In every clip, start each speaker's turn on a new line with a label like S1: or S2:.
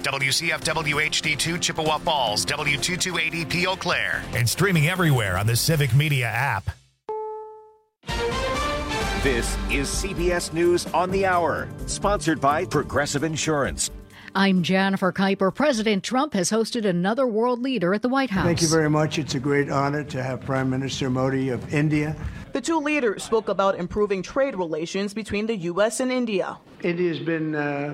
S1: WCFW HD2 Chippewa Falls, W228EP Eau Claire.
S2: And streaming everywhere on the Civic Media app.
S3: This is CBS News on the Hour, sponsored by Progressive Insurance.
S4: I'm Jennifer Kuiper. President Trump has hosted another world leader at the White House.
S5: Thank you very much. It's a great honor to have Prime Minister Modi of India.
S6: The two leaders spoke about improving trade relations between the U.S. and India.
S5: India's been,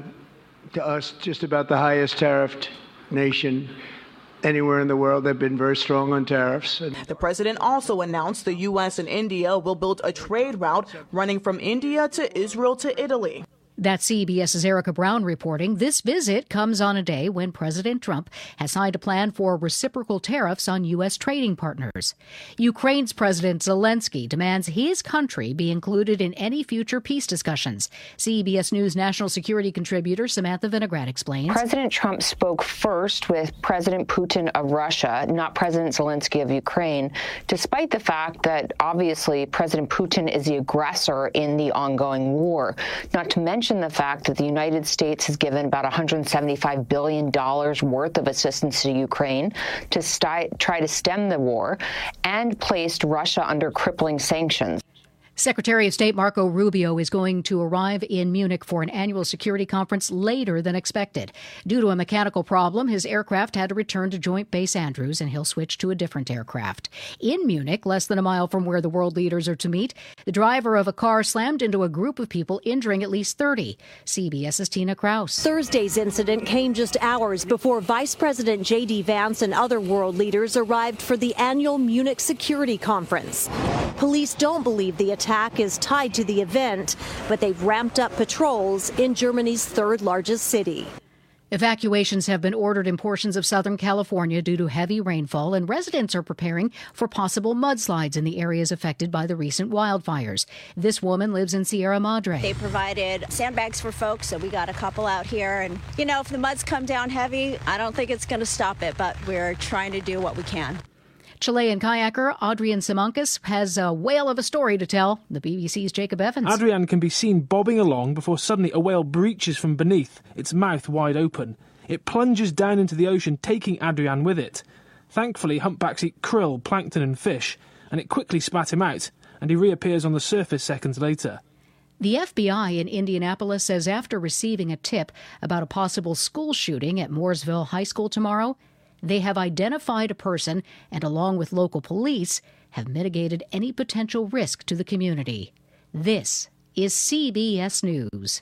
S5: to us, just about the highest tariffed nation anywhere in the world. They've been very strong on tariffs.
S6: The president also announced the U.S. and India will build a trade route running from India to Israel to Italy.
S4: That's CBS's Erica Brown reporting. This visit comes on a day when President Trump has signed a plan for reciprocal tariffs on U.S. trading partners. Ukraine's President Zelensky demands his country be included in any future peace discussions. CBS News national security contributor Samantha Vinograd explains.
S7: President Trump spoke first with President Putin of Russia, not President Zelensky of Ukraine, despite the fact that obviously President Putin is the aggressor in the ongoing war. Not to mention the fact that the United States has given about $175 billion worth of assistance to Ukraine to try to stem the war and placed Russia under crippling sanctions.
S4: Secretary of State Marco Rubio is going to arrive in Munich for an annual security conference later than expected. Due to a mechanical problem, his aircraft had to return to Joint Base Andrews, and he'll switch to a different aircraft. In Munich, less than a mile from where the world leaders are to meet, the driver of a car slammed into a group of people, injuring at least 30. CBS's Tina Kraus.
S8: Thursday's incident came just hours before Vice President J.D. Vance and other world leaders arrived for the annual Munich Security Conference. Police don't believe the attack is tied to the event, but they've ramped up patrols in Germany's third largest city.
S4: Evacuations have been ordered in portions of Southern California due to heavy rainfall, and residents are preparing for possible mudslides in the areas affected by the recent wildfires. This woman lives in Sierra Madre.
S9: They provided sandbags for folks, so we got a couple out here. And, you know, if the muds come down heavy, I don't think it's going to stop it, but we're trying to do what we can.
S4: Chilean kayaker Adrian Simancas has a whale of a story to tell. The BBC's Jacob Evans.
S10: Adrian can be seen bobbing along before suddenly a whale breaches from beneath, its mouth wide open. It plunges down into the ocean, taking Adrian with it. Thankfully, humpbacks eat krill, plankton and fish, and it quickly spat him out, and he reappears on the surface seconds later.
S4: The FBI in Indianapolis says after receiving a tip about a possible school shooting at Mooresville High School tomorrow, they have identified a person and, along with local police, have mitigated any potential risk to the community. This is CBS News.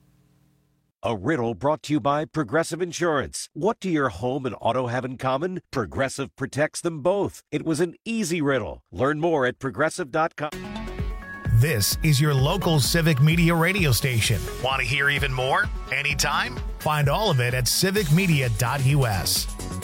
S3: A riddle brought to you by Progressive Insurance. What do your home and auto have in common? Progressive protects them both. It was an easy riddle. Learn more at Progressive.com.
S2: This is your local Civic Media radio station. Want to hear even more? Anytime? Find all of it at civicmedia.us.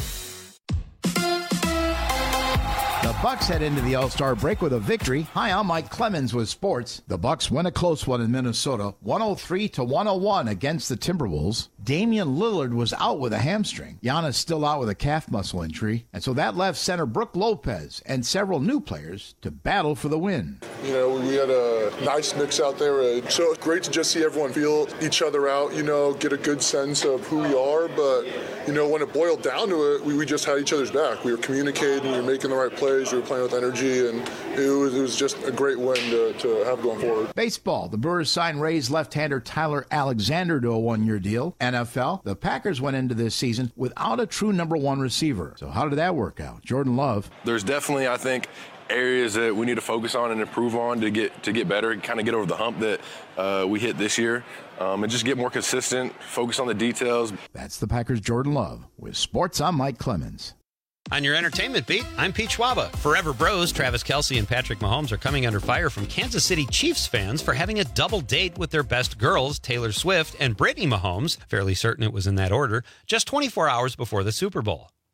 S11: The Bucks head into the All-Star break with a victory. Hi, I'm Mike Clemens with sports. The Bucks win a close one in Minnesota, 103-101 against the Timberwolves. Damian Lillard was out with a hamstring. Giannis still out with a calf muscle injury. And so that left center Brook Lopez and several new players to battle for the win.
S12: You know, we had a nice mix out there. So it's great to just see everyone feel each other out, you know, get a good sense of who we are. But, you know, when it boiled down to it, we just had each other's back. We were communicating, we were making the right plays, we were playing with energy, and it was just a great win to have going forward.
S11: Baseball, the Brewers signed Rays left-hander Tyler Alexander to a one-year deal. NFL, the Packers went into this season without a true number one receiver. So how did that work out? Jordan Love.
S13: There's definitely, I think, areas that we need to focus on and improve on to get better, kind of get over the hump that we hit this year, and just get more consistent, focus on the details.
S11: That's the Packers' Jordan Love. With sports, I'm Mike Clemens.
S14: On your entertainment beat, I'm Pete Schwaba. Forever Bros, Travis Kelce and Patrick Mahomes are coming under fire from Kansas City Chiefs fans for having a double date with their best girls, Taylor Swift and Brittany Mahomes, fairly certain it was in that order, just 24 hours before the Super Bowl.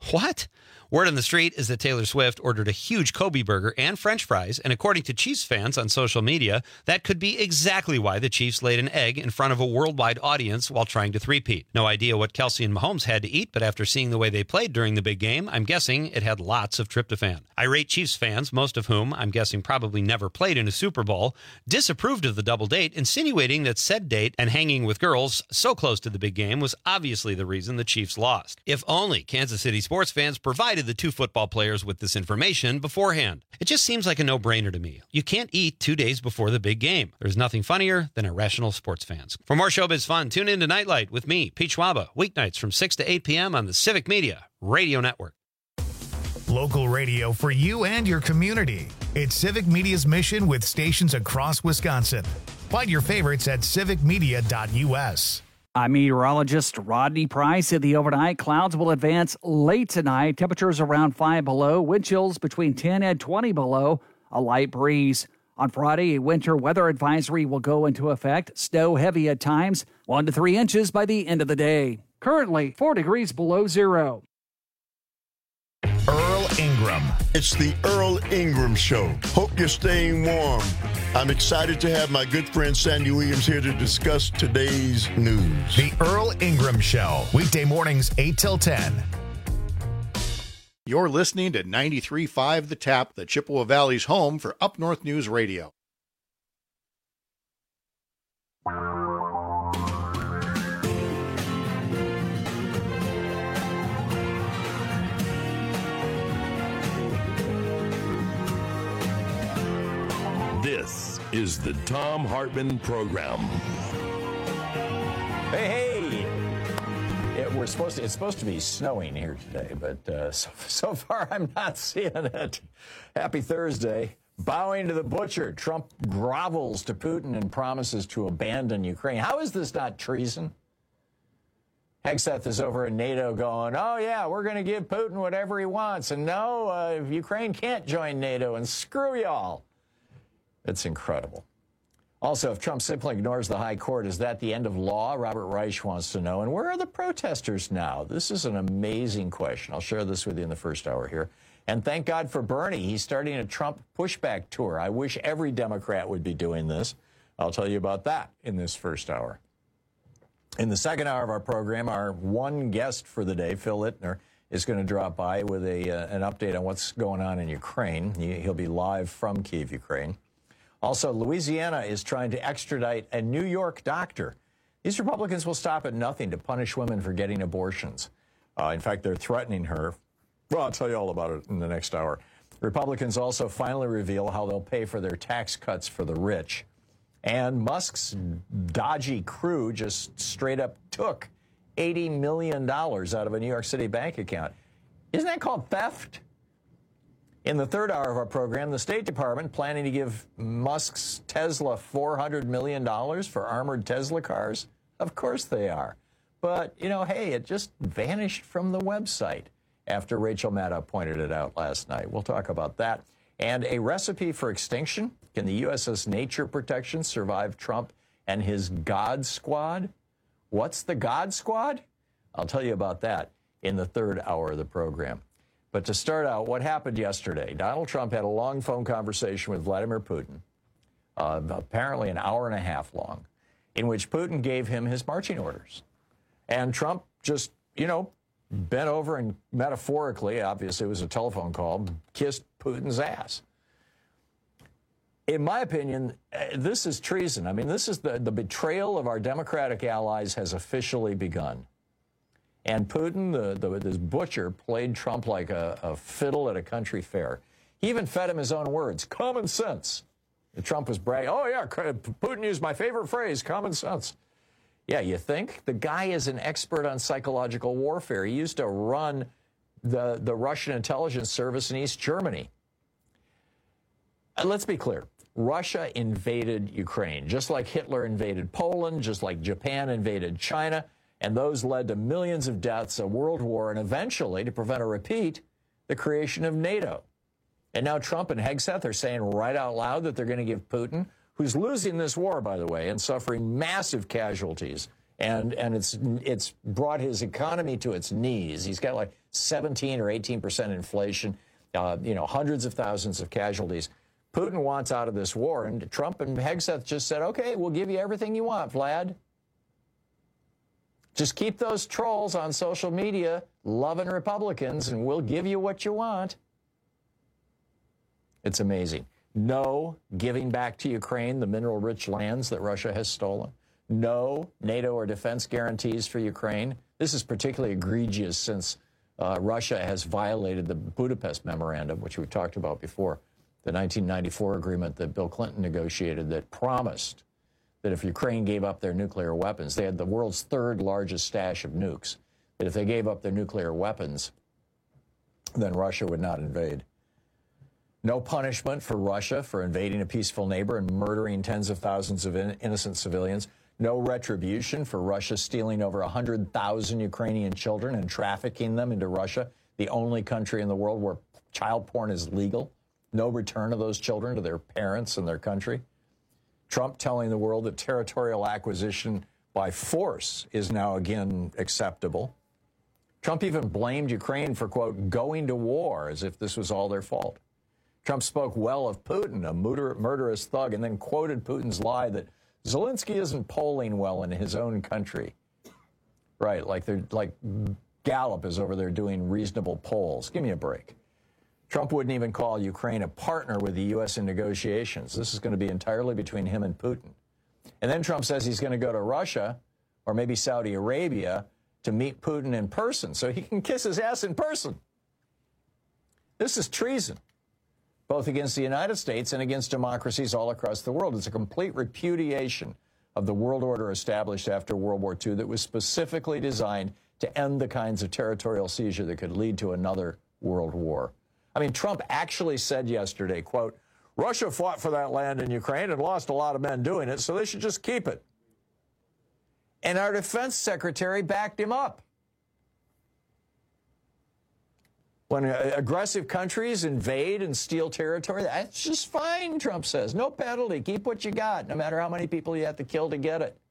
S14: What? Word on the street is that Taylor Swift ordered a huge Kobe burger and French fries, and according to Chiefs fans on social media, that could be exactly why the Chiefs laid an egg in front of a worldwide audience while trying to three-peat. No idea what Kelce and Mahomes had to eat, but after seeing the way they played during the big game, I'm guessing it had lots of tryptophan. Irate Chiefs fans, most of whom I'm guessing probably never played in a Super Bowl, disapproved of the double date, insinuating that said date and hanging with girls so close to the big game was obviously the reason the Chiefs lost. If only Kansas City sports fans provided the two football players with this information beforehand. It just seems like a no-brainer to me. You can't eat 2 days before the big game. There's nothing funnier than irrational sports fans. For more showbiz fun, tune in to Nightlight with me, Pete Schwaba, weeknights from 6 to 8 p.m. on the Civic Media Radio Network.
S2: Local radio for you and your community. It's Civic Media's mission with stations across Wisconsin. Find your favorites at civicmedia.us.
S15: I'm meteorologist Rodney Price. In the overnight, clouds will advance late tonight. Temperatures around 5 below. Wind chills between 10 and 20 below. A light breeze. On Friday, a winter weather advisory will go into effect. Snow heavy at times. 1 to 3 inches by the end of the day. Currently, 4 degrees below zero.
S2: Earl Ingram.
S16: It's the Earl Ingram Show. Hope you're staying warm. I'm excited to have my good friend Sandy Williams here to discuss today's news.
S2: The Earl Ingram Show. Weekday mornings 8 till 10.
S11: You're listening to 93.5 The Tap, the Chippewa Valley's home for Up North News Radio.
S17: This is the Thom Hartmann Program.
S18: Hey! It's supposed to be snowing here today, but so far I'm not seeing it. Happy Thursday. Bowing to the butcher, Trump grovels to Putin and promises to abandon Ukraine. How is this not treason? Hegseth is over in NATO going, oh, yeah, we're going to give Putin whatever he wants. And no, Ukraine can't join NATO, and screw y'all. It's incredible. Also, if Trump simply ignores the high court, is that the end of law? Robert Reich wants to know. And where are the protesters now? This is an amazing question. I'll share this with you in the first hour here. And thank God for Bernie. He's starting a Trump pushback tour. I wish every Democrat would be doing this. I'll tell you about that in this first hour. In the second hour of our program, our one guest for the day, Phil Ittner, is going to drop by with an update on what's going on in Ukraine. He'll be live from Kyiv, Ukraine. Also, Louisiana is trying to extradite a New York doctor. These Republicans will stop at nothing to punish women for getting abortions. In fact, they're threatening her. Well, I'll tell you all about it in the next hour. Republicans also finally reveal how they'll pay for their tax cuts for the rich. And Musk's dodgy crew just straight up took $80 million out of a New York City bank account. Isn't that called theft? In the third hour of our program, the State Department planning to give Musk's Tesla $400 million for armored Tesla cars. Of course they are. But, you know, hey, it just vanished from the website after Rachel Maddow pointed it out last night. We'll talk about that. And a recipe for extinction. Can the USS Nature Protection survive Trump and his God Squad? What's the God Squad? I'll tell you about that in the third hour of the program. But to start out, what happened yesterday? Donald Trump had a long phone conversation with Vladimir Putin, apparently an hour and a half long, in which Putin gave him his marching orders. And Trump just, you know, bent over and metaphorically, obviously it was a telephone call, kissed Putin's ass. In my opinion, this is treason. I mean, this is the betrayal of our Democratic allies has officially begun. And Putin, this butcher, played Trump like a fiddle at a country fair. He even fed him his own words, common sense. And Trump was bragging, oh, yeah, Putin used my favorite phrase, common sense. Yeah, you think? The guy is an expert on psychological warfare. He used to run the Russian intelligence service in East Germany. Let's be clear. Russia invaded Ukraine, just like Hitler invaded Poland, just like Japan invaded China. And those led to millions of deaths, a world war, and eventually, to prevent a repeat, the creation of NATO. And now Trump and Hegseth are saying right out loud that they're going to give Putin, who's losing this war, by the way, and suffering massive casualties And it's brought his economy to its knees. He's got like 17 or 18% inflation, hundreds of thousands of casualties. Putin wants out of this war, and Trump and Hegseth just said, okay, we'll give you everything you want, Vlad. Just keep those trolls on social media loving Republicans, and we'll give you what you want. It's amazing. No giving back to Ukraine the mineral-rich lands that Russia has stolen. No NATO or defense guarantees for Ukraine. This is particularly egregious since Russia has violated the Budapest Memorandum, which we've talked about before, the 1994 agreement that Bill Clinton negotiated that promised that if Ukraine gave up their nuclear weapons, they had the world's third largest stash of nukes, that if they gave up their nuclear weapons, then Russia would not invade. No punishment for Russia for invading a peaceful neighbor and murdering tens of thousands of innocent civilians. No retribution for Russia stealing over 100,000 Ukrainian children and trafficking them into Russia, the only country in the world where child porn is legal. No return of those children to their parents and their country. Trump telling the world that territorial acquisition by force is now again acceptable. Trump even blamed Ukraine for, quote, going to war as if this was all their fault. Trump spoke well of Putin, a murderous thug, and then quoted Putin's lie that Zelensky isn't polling well in his own country. Right, like Gallup is over there doing reasonable polls. Give me a break. Trump wouldn't even call Ukraine a partner with the U.S. in negotiations. This is going to be entirely between him and Putin. And then Trump says he's going to go to Russia or maybe Saudi Arabia to meet Putin in person so he can kiss his ass in person. This is treason, both against the United States and against democracies all across the world. It's a complete repudiation of the world order established after World War II that was specifically designed to end the kinds of territorial seizure that could lead to another world war. I mean, Trump actually said yesterday, quote, Russia fought for that land in Ukraine and lost a lot of men doing it, so they should just keep it. And our defense secretary backed him up. When aggressive countries invade and steal territory, that's just fine, Trump says. No penalty. Keep what you got, no matter how many people you have to kill to get it.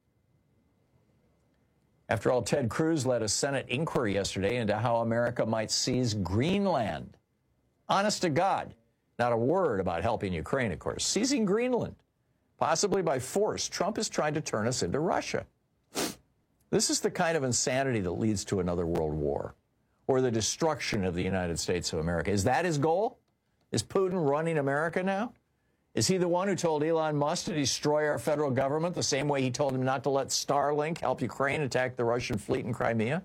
S18: After all, Ted Cruz led a Senate inquiry yesterday into how America might seize Greenland. Honest to God, not a word about helping Ukraine, of course. Seizing Greenland, possibly by force. Trump is trying to turn us into Russia. This is the kind of insanity that leads to another world war or the destruction of the United States of America. Is that his goal? Is Putin running America now? Is he the one who told Elon Musk to destroy our federal government the same way he told him not to let Starlink help Ukraine attack the Russian fleet in Crimea?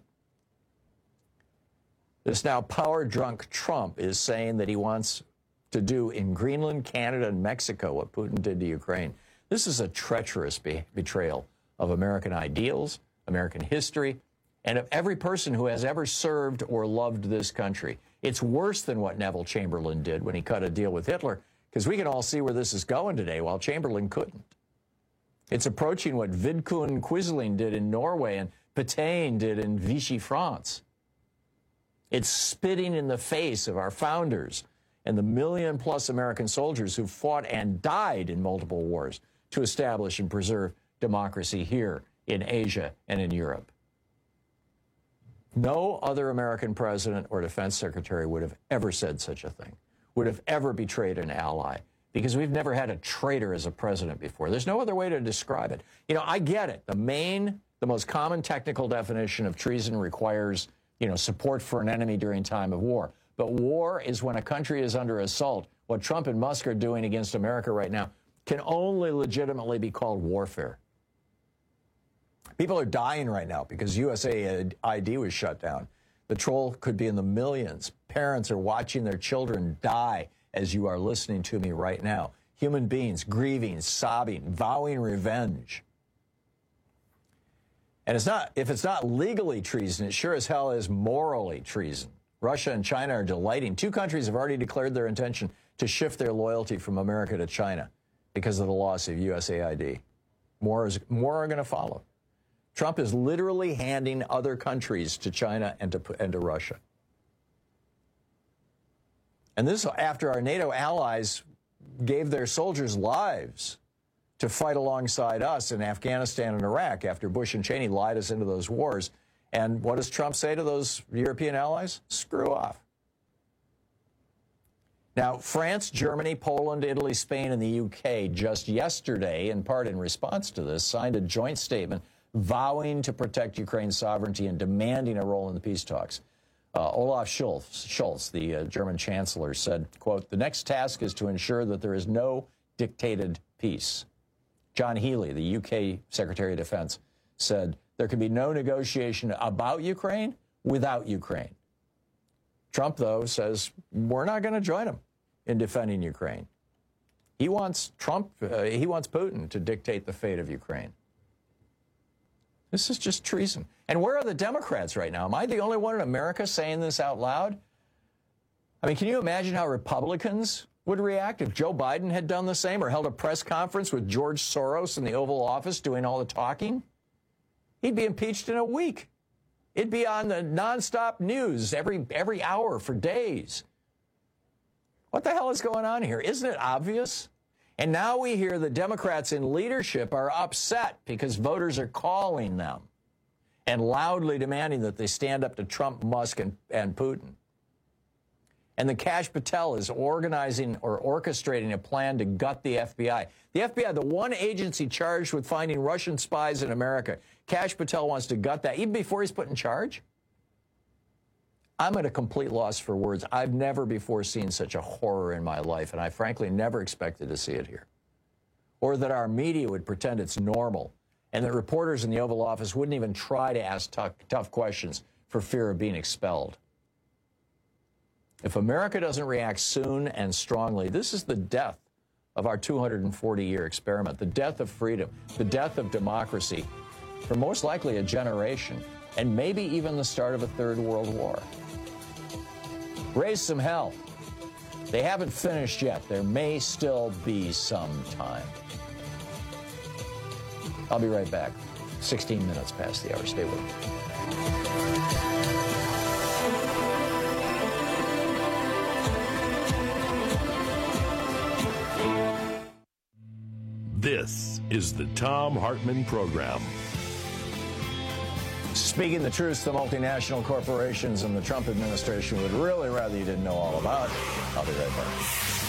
S18: This now power-drunk Trump is saying that he wants to do in Greenland, Canada, and Mexico what Putin did to Ukraine. This is a treacherous betrayal of American ideals, American history, and of every person who has ever served or loved this country. It's worse than what Neville Chamberlain did when he cut a deal with Hitler, because we can all see where this is going today, while Chamberlain couldn't. It's approaching what Vidkun Quisling did in Norway and Pétain did in Vichy, France. It's spitting in the face of our founders and the million-plus American soldiers who fought and died in multiple wars to establish and preserve democracy here in Asia and in Europe. No other American president or defense secretary would have ever said such a thing, would have ever betrayed an ally, because we've never had a traitor as a president before. There's no other way to describe it. You know, I get it. The most common technical definition of treason requires, support for an enemy during time of war. But war is when a country is under assault. What Trump and Musk are doing against America right now can only legitimately be called warfare. People are dying right now because USAID was shut down. The toll could be in the millions. Parents are watching their children die as you are listening to me right now. Human beings grieving, sobbing, vowing revenge. And if it's not legally treason, it sure as hell is morally treason. Russia and China are delighting. Two countries have already declared their intention to shift their loyalty from America to China because of the loss of USAID. More are going to follow. Trump is literally handing other countries to China and to Russia. And this after our NATO allies gave their soldiers lives to fight alongside us in Afghanistan and Iraq after Bush and Cheney lied us into those wars. And what does Trump say to those European allies? Screw off. Now, France, Germany, Poland, Italy, Spain, and the UK just yesterday, in part in response to this, signed a joint statement vowing to protect Ukraine's sovereignty and demanding a role in the peace talks. Olaf Scholz, the German chancellor, said, quote, "The next task is to ensure that there is no dictated peace." John Healey, the UK Secretary of Defense, said, "There can be no negotiation about Ukraine without Ukraine." Trump, though, says we're not going to join him in defending Ukraine. He wants Putin to dictate the fate of Ukraine. This is just treason. And where are the Democrats right now? Am I the only one in America saying this out loud? I mean, can you imagine how Republicans would react if Joe Biden had done the same or held a press conference with George Soros in the Oval Office doing all the talking? He'd be impeached in a week. It'd be on the nonstop news every hour for days. What the hell is going on here? Isn't it obvious? And now we hear the Democrats in leadership are upset because voters are calling them and loudly demanding that they stand up to Trump, Musk, and Putin. And the Kash Patel is organizing or orchestrating a plan to gut the FBI. The FBI, the one agency charged with finding Russian spies in America, Kash Patel wants to gut that even before he's put in charge? I'm at a complete loss for words. I've never before seen such a horror in my life, and I frankly never expected to see it here. Or that our media would pretend it's normal, and that reporters in the Oval Office wouldn't even try to ask tough questions for fear of being expelled. If America doesn't react soon and strongly, this is the death of our 240-year experiment, the death of freedom, the death of democracy, for most likely a generation, and maybe even the start of a third world war. Raise some hell. They haven't finished yet. There may still be some time. I'll be right back. 16 minutes past the hour. Stay with me.
S17: This is the Thom Hartmann Program.
S18: Speaking the truth, the multinational corporations and the Trump administration would really rather you didn't know all about. I'll be right back.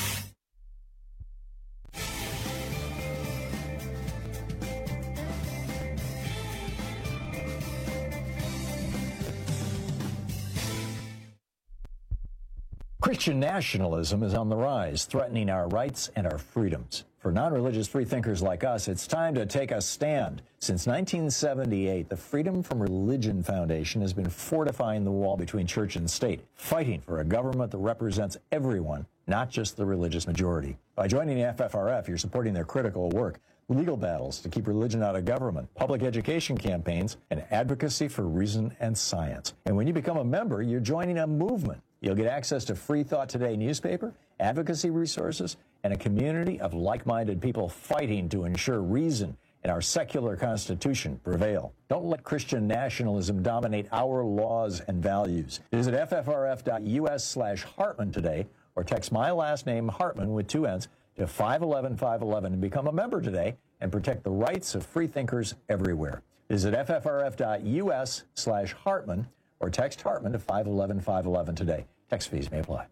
S18: Christian nationalism is on the rise, threatening our rights and our freedoms. For non-religious freethinkers like us, it's time to take a stand. Since 1978, the Freedom from Religion Foundation has been fortifying the wall between church and state, fighting for a government that represents everyone, not just the religious majority. By joining the FFRF, you're supporting their critical work, legal battles to keep religion out of government, public education campaigns, and advocacy for reason and science. And when you become a member, you're joining a movement. You'll get access to Free Thought Today newspaper, advocacy resources, and a community of like-minded people fighting to ensure reason and our secular constitution prevail. Don't let Christian nationalism dominate our laws and values. Visit ffrf.us/Hartman today or text my last name, Hartman, with 2 N's, to 511-511 and become a member today and protect the rights of freethinkers everywhere. Visit ffrf.us/Hartman or text Hartman to 511-511 today. Text fees may apply.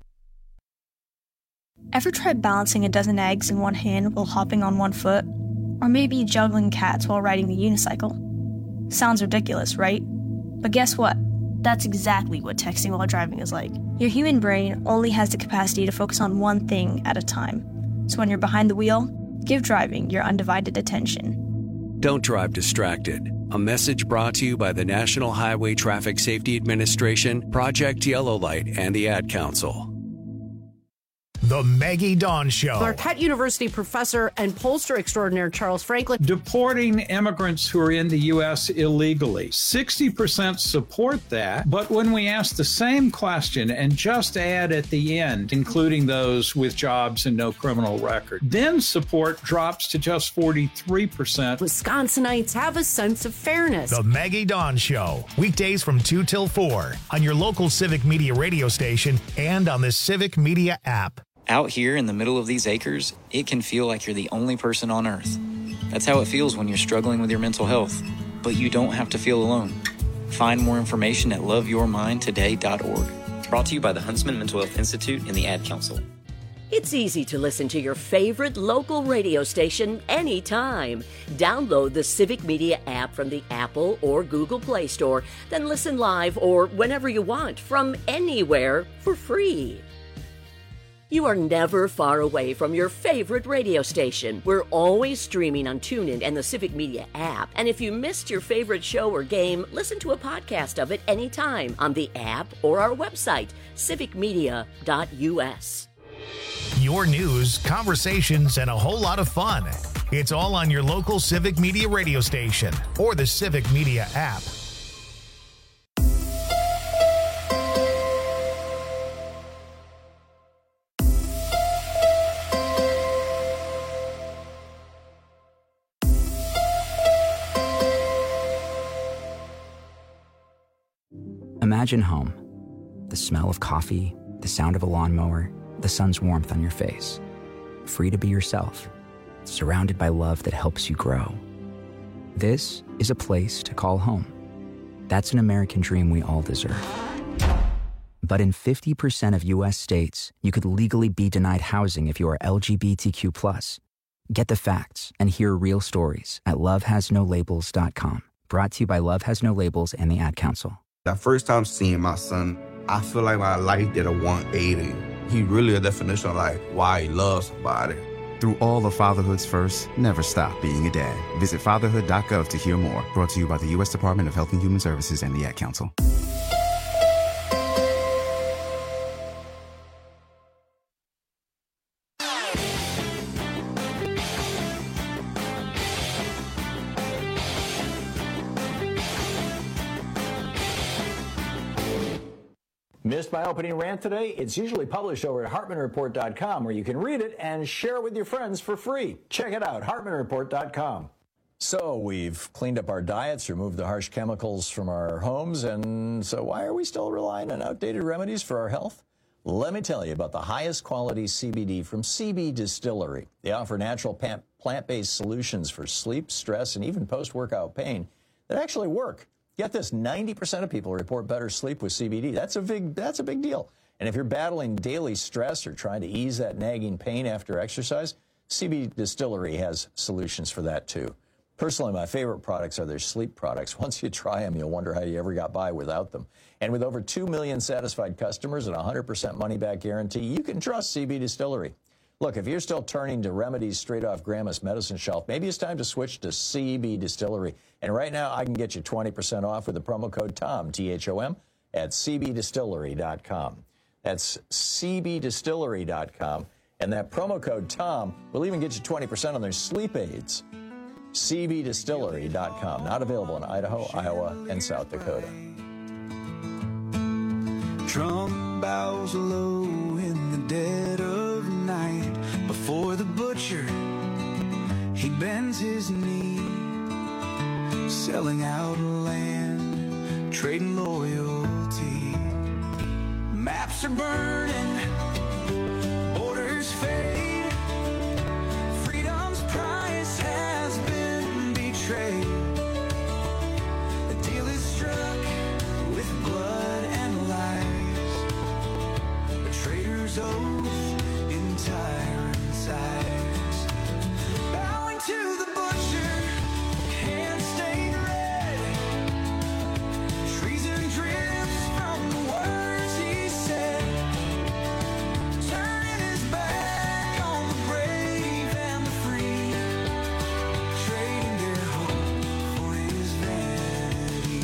S19: Ever tried balancing a dozen eggs in one hand while hopping on one foot? Or maybe juggling cats while riding the unicycle? Sounds ridiculous, right? But guess what? That's exactly what texting while driving is like. Your human brain only has the capacity to focus on one thing at a time. So when you're behind the wheel, give driving your undivided attention.
S20: Don't drive distracted. A message brought to you by the National Highway Traffic Safety Administration, Project Yellow Light, and the Ad Council.
S2: The Maggie Dawn Show.
S21: Marquette University professor and pollster extraordinaire Charles Franklin.
S22: Deporting immigrants who are in the U.S. illegally. 60% support that, but when we ask the same question and just add at the end, including those with jobs and no criminal record, then support drops to just 43%.
S21: Wisconsinites have a sense of fairness.
S2: The Maggie Dawn Show. Weekdays from 2 till 4 on your local Civic Media radio station and on the Civic Media app.
S1: Out here in the middle of these acres, it can feel like you're the only person on Earth. That's how it feels when you're struggling with your mental health. But you don't have to feel alone. Find more information at loveyourmindtoday.org. Brought to you by the Huntsman Mental Health Institute and the Ad Council.
S5: It's easy to listen to your favorite local radio station anytime. Download the Civic Media app from the Apple or Google Play Store, then listen live or whenever you want from anywhere for free. You are never far away from your favorite radio station. We're always streaming on TuneIn and the Civic Media app. And if you missed your favorite show or game, listen to a podcast of it anytime on the app or our website, civicmedia.us.
S2: Your news, conversations, and a whole lot of fun. It's all on your local Civic Media radio station or the Civic Media app.
S23: Imagine home. The smell of coffee, the sound of a lawnmower, the sun's warmth on your face. Free to be yourself, surrounded by love that helps you grow. This is a place to call home. That's an American dream we all deserve. But in 50% of U.S. states, you could legally be denied housing if you are LGBTQ+. Get the facts and hear real stories at lovehasnolabels.com. Brought to you by Love Has No Labels and the Ad Council.
S24: That first time seeing my son, I feel like my life did a 180. He really a definition of like why he loves somebody.
S25: Through all of fatherhood's first, never stop being a dad. Visit fatherhood.gov to hear more. Brought to you by the U.S. Department of Health and Human Services and the Ad Council.
S18: Missed my opening rant today? It's usually published over at HartmanReport.com, where you can read it and share it with your friends for free. Check it out, HartmanReport.com. So we've cleaned up our diets, removed the harsh chemicals from our homes, and so why are we still relying on outdated remedies for our health? Let me tell you about the highest quality CBD from CB Distillery. They offer natural plant-based solutions for sleep, stress, and even post-workout pain that actually work. Get this, 90% of people report better sleep with CBD. That's a big deal. And if you're battling daily stress or trying to ease that nagging pain after exercise, CB Distillery has solutions for that too. Personally, my favorite products are their sleep products. Once you try them, you'll wonder how you ever got by without them. And with over 2 million satisfied customers and a 100% money-back guarantee, you can trust CB Distillery. Look, if you're still turning to remedies straight off Grandma's medicine shelf, maybe it's time to switch to CB Distillery. And right now, I can get you 20% off with the promo code TOM, T-H-O-M, at cbdistillery.com. That's cbdistillery.com. And that promo code TOM will even get you 20% on their sleep aids. cbdistillery.com. Not available in Idaho, Iowa, and South Dakota.
S26: Trump bows low in the dead of night. Before the butcher, he bends his knee, selling out land, trading loyalty. Maps are burning, borders fade, freedom's price has been betrayed. The deal is struck with blood and lies, a traitor's oath in tyrant's eyes. Bowing to the butcher, hands stained red, treason drips from the words he said, turning his back on the brave and the free, trading their hope for his vanity.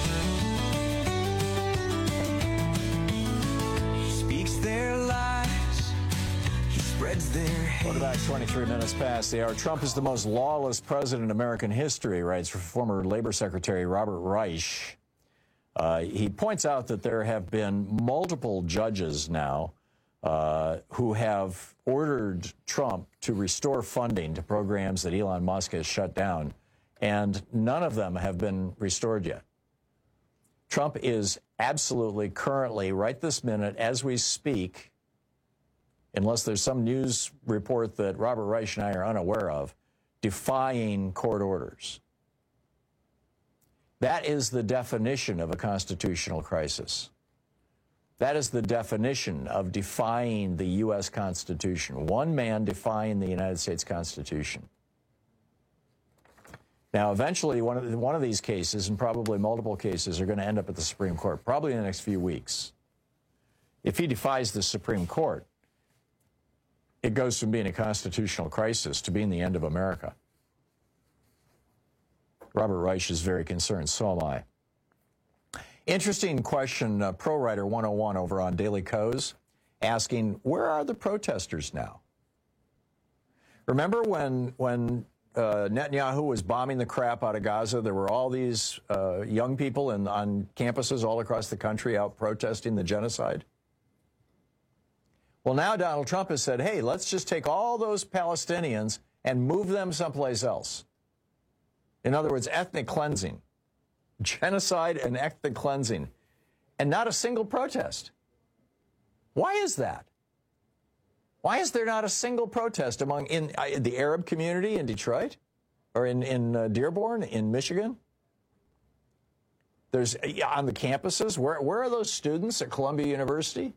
S26: He speaks their lies, he spreads their hate.
S18: Welcome back, 23 minutes past the hour. Trump is the most lawless president in American history, writes former Labor Secretary Robert Reich. He points out that there have been multiple judges now who have ordered Trump to restore funding to programs that Elon Musk has shut down, and none of them have been restored yet. Trump is absolutely currently, right this minute, as we speak, unless there's some news report that Robert Reich and I are unaware of, defying court orders. That is the definition of a constitutional crisis. That is the definition of defying the U.S. Constitution. One man defying the United States Constitution. Now, eventually, one of these cases, and probably multiple cases, are going to end up at the Supreme Court, probably in the next few weeks. If he defies the Supreme Court, it goes from being a constitutional crisis to being the end of America. Robert Reich is very concerned, so am I. Interesting question, Pro Writer 101 over on Daily Kos, asking, where are the protesters now? Remember when Netanyahu was bombing the crap out of Gaza, there were all these young people on campuses all across the country out protesting the genocide? Well, now Donald Trump has said, hey, let's just take all those Palestinians and move them someplace else. In other words, ethnic cleansing. Genocide and ethnic cleansing. And not a single protest. Why is that? Why is there not a single protest in the Arab community in Detroit? Or in Dearborn, in Michigan? There's on the campuses. Where are those students at Columbia University?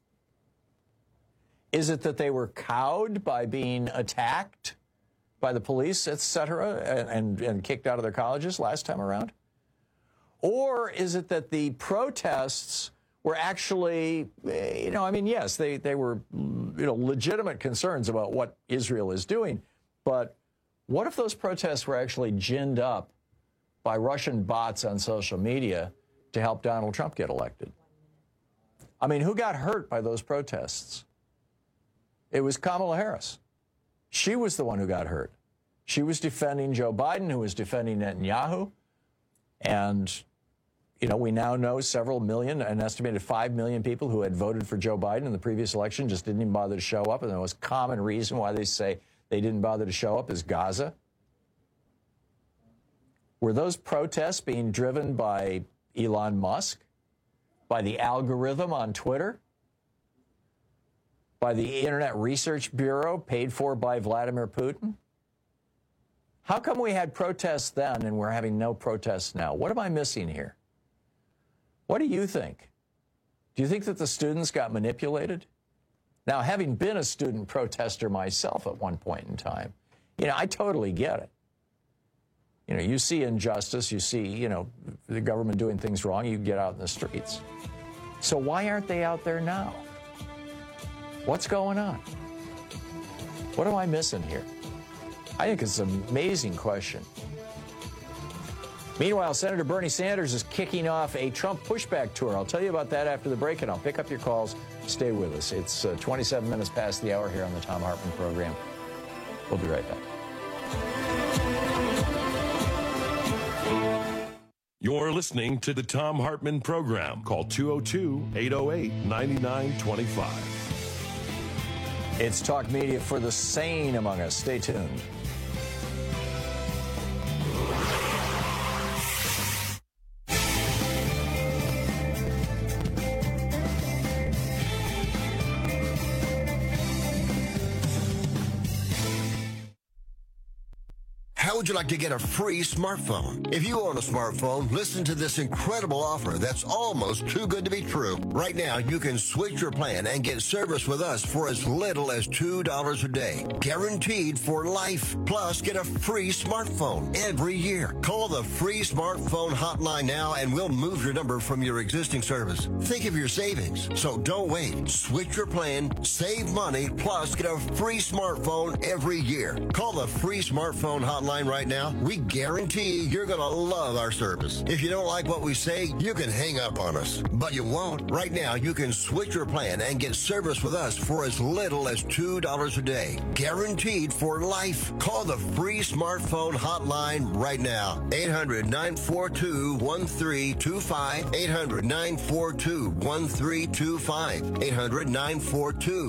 S18: Is it that they were cowed by being attacked by the police, et cetera, and kicked out of their colleges last time around? Or is it that the protests were actually, yes, they were, legitimate concerns about what Israel is doing. But what if those protests were actually ginned up by Russian bots on social media to help Donald Trump get elected? I mean, who got hurt by those protests? It was Kamala Harris. She was the one who got hurt. She was defending Joe Biden, who was defending Netanyahu. And, we now know several million, an estimated 5 million people who had voted for Joe Biden in the previous election just didn't even bother to show up. And the most common reason why they say they didn't bother to show up is Gaza. Were those protests being driven by Elon Musk? By the algorithm on Twitter? By the Internet Research Bureau paid for by Vladimir Putin? How come we had protests then and we're having no protests now? What am I missing here? What do you think? Do you think that the students got manipulated? Now, having been a student protester myself at one point in time, I totally get it. You see injustice, you see, the government doing things wrong, you get out in the streets. So why aren't they out there now? What's going on? What am I missing here? I think it's an amazing question. Meanwhile, Senator Bernie Sanders is kicking off a Trump pushback tour. I'll tell you about that after the break, and I'll pick up your calls. Stay with us. It's 27 minutes past the hour here on the Thom Hartmann program. We'll be right back.
S17: You're listening to the Thom Hartmann program. Call 202-808-9925.
S18: It's talk media for the sane among us. Stay tuned.
S4: How would you like to get a free smartphone? If you own a smartphone, listen to this incredible offer that's almost too good to be true. Right now, you can switch your plan and get service with us for as little as $2 a day. Guaranteed for life. Plus, get a free smartphone every year. Call the free smartphone hotline now and we'll move your number from your existing service. Think of your savings. So don't wait. Switch your plan, save money, plus get a free smartphone every year. Call the free smartphone hotline right now. We guarantee you're going to love our service. If you don't like what we say, you can hang up on us. But you won't. Right now, you can switch your plan and get service with us for as little as $2 a day. Guaranteed for life. Call the free smartphone hotline right now. 800-942-1325. 800-942-1325.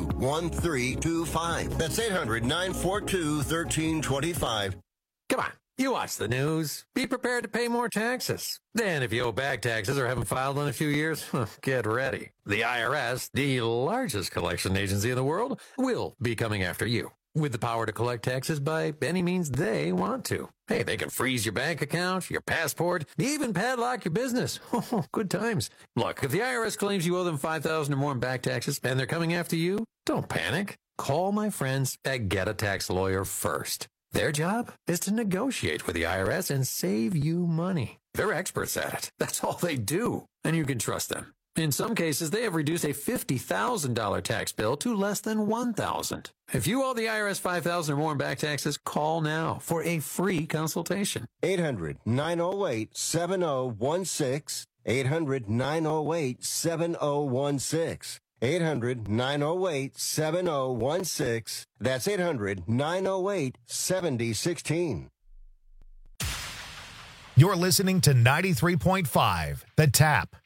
S4: 800-942-1325. That's 800-942-1325. Come on,
S3: You watch the news. Be prepared to pay more taxes. Then if you owe back taxes or haven't filed in a few years, get ready. The IRS, the largest collection agency in the world, will be coming after you with the power to collect taxes by any means they want to. Hey, they can freeze your bank account, your passport, even padlock your business. Good times. Look, if the IRS claims you owe them $5,000 or more in back taxes and they're coming after you, don't panic. Call my friends at Get a Tax Lawyer first. Their job is to negotiate with the IRS and save you money. They're experts at it. That's all they do, and you can trust them. In some cases, they have reduced a $50,000 tax bill to less than $1,000. If you owe the IRS $5,000 or more in back taxes, call now for a free consultation.
S4: 800-908-7016. 800-908-7016. 800-908-7016. That's 800-908-7016.
S2: You're listening to 93.5, The Tap.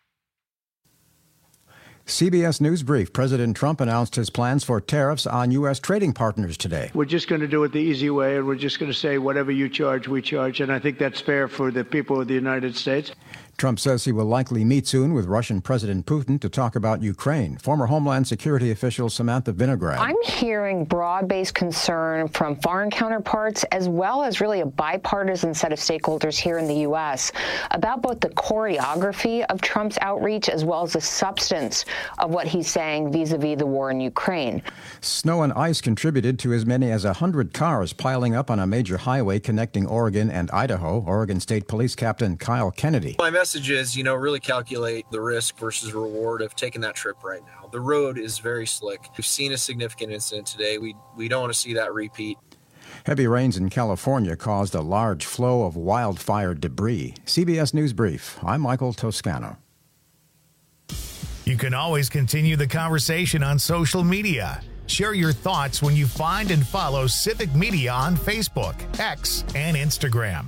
S6: CBS News Brief. President Trump announced his plans for tariffs on U.S. trading partners today.
S7: We're just going to do it the easy way, and we're just going to say whatever you charge, we charge. And I think that's fair for the people of the United States.
S6: Trump says he will likely meet soon with Russian President Putin to talk about Ukraine. Former Homeland Security official Samantha Vinograd.
S8: I'm hearing broad-based concern from foreign counterparts as well as really a bipartisan set of stakeholders here in the U.S. about both the choreography of Trump's outreach as well as the substance of what he's saying vis-a-vis the war in Ukraine.
S6: Snow and ice contributed to as many as 100 cars piling up on a major highway connecting Oregon and Idaho. Oregon State Police Captain Kyle Kennedy.
S9: My message is, really calculate the risk versus reward of taking that trip right now. The road is very slick. We've seen a significant incident today. We don't want to see that repeat.
S6: Heavy rains in California caused a large flow of wildfire debris. CBS News Brief. I'm Michael Toscano.
S2: You can always continue the conversation on social media. Share your thoughts when you find and follow Civic Media on Facebook, X, and Instagram.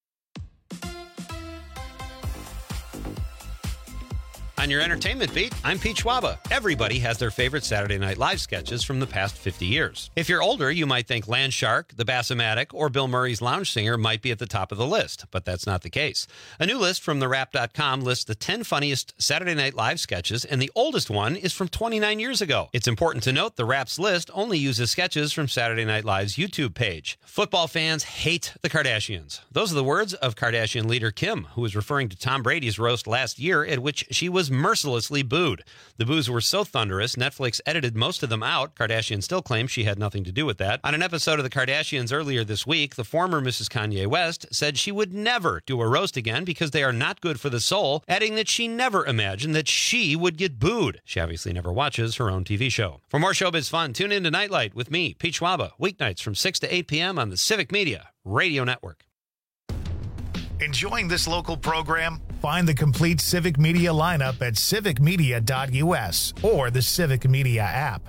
S14: On your entertainment beat, I'm Pete Schwaba. Everybody has their favorite Saturday Night Live sketches from the past 50 years. If you're older, you might think Land Shark, The Bassomatic, or Bill Murray's Lounge Singer might be at the top of the list, but that's not the case. A new list from TheWrap.com lists the 10 funniest Saturday Night Live sketches, and the oldest one is from 29 years ago. It's important to note the Wrap's list only uses sketches from Saturday Night Live's YouTube page. Football fans hate the Kardashians. Those are the words of Kardashian leader Kim, who was referring to Tom Brady's roast last year at which she was mercilessly booed. The boos were so thunderous, Netflix edited most of them out. Kardashian still claims she had nothing to do with that. On an episode of The Kardashians earlier this week, the former Mrs. Kanye West said she would never do a roast again because they are not good for the soul, adding that she never imagined that she would get booed. She obviously never watches her own TV show. For more showbiz fun, tune in to Nightlight with me, Pete Schwaba, weeknights from 6 to 8 p.m. on the Civic Media Radio Network.
S2: Enjoying this local program? Find the complete Civic Media lineup at civicmedia.us or the Civic Media app.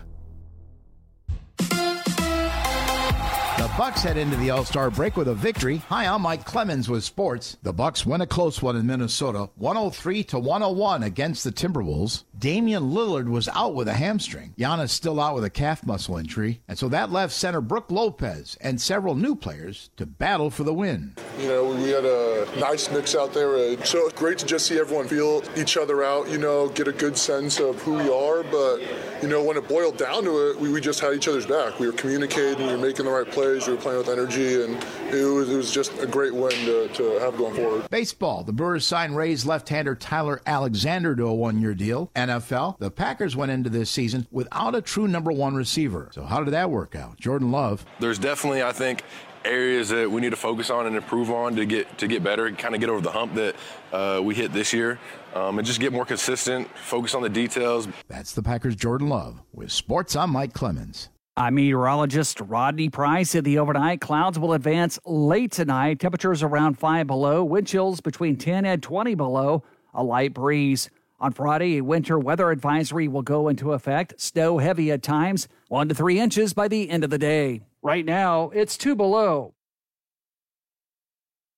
S11: The Bucks head into the All-Star break with a victory. Hi, I'm Mike Clemens with sports. The Bucks win a close one in Minnesota, 103-101 against the Timberwolves. Damian Lillard was out with a hamstring. Giannis still out with a calf muscle injury. And so that left center Brook Lopez and several new players to battle for the win.
S12: We had a nice mix out there. So it's great to just see everyone feel each other out, get a good sense of who we are. But, when it boiled down to it, we just had each other's back. We were communicating, we were making the right plays, we were playing with energy, and it was just a great win to have going forward.
S11: Baseball, the Brewers signed Rays left-hander Tyler Alexander to a one-year deal. NFL, the Packers went into this season without a true number one receiver. So how did that work out? Jordan Love.
S13: There's definitely, I think, areas that we need to focus on and improve on to get better, kind of get over the hump that we hit this year, and just get more consistent, focus on the details.
S11: That's the Packers' Jordan Love. With sports, I'm Mike Clemens.
S15: I'm meteorologist Rodney Price. In the overnight, clouds will advance late tonight. Temperatures around 5 below, wind chills between 10 and 20 below, a light breeze. On Friday, a winter weather advisory will go into effect. Snow heavy at times, 1 to 3 inches by the end of the day. Right now, it's 2 below.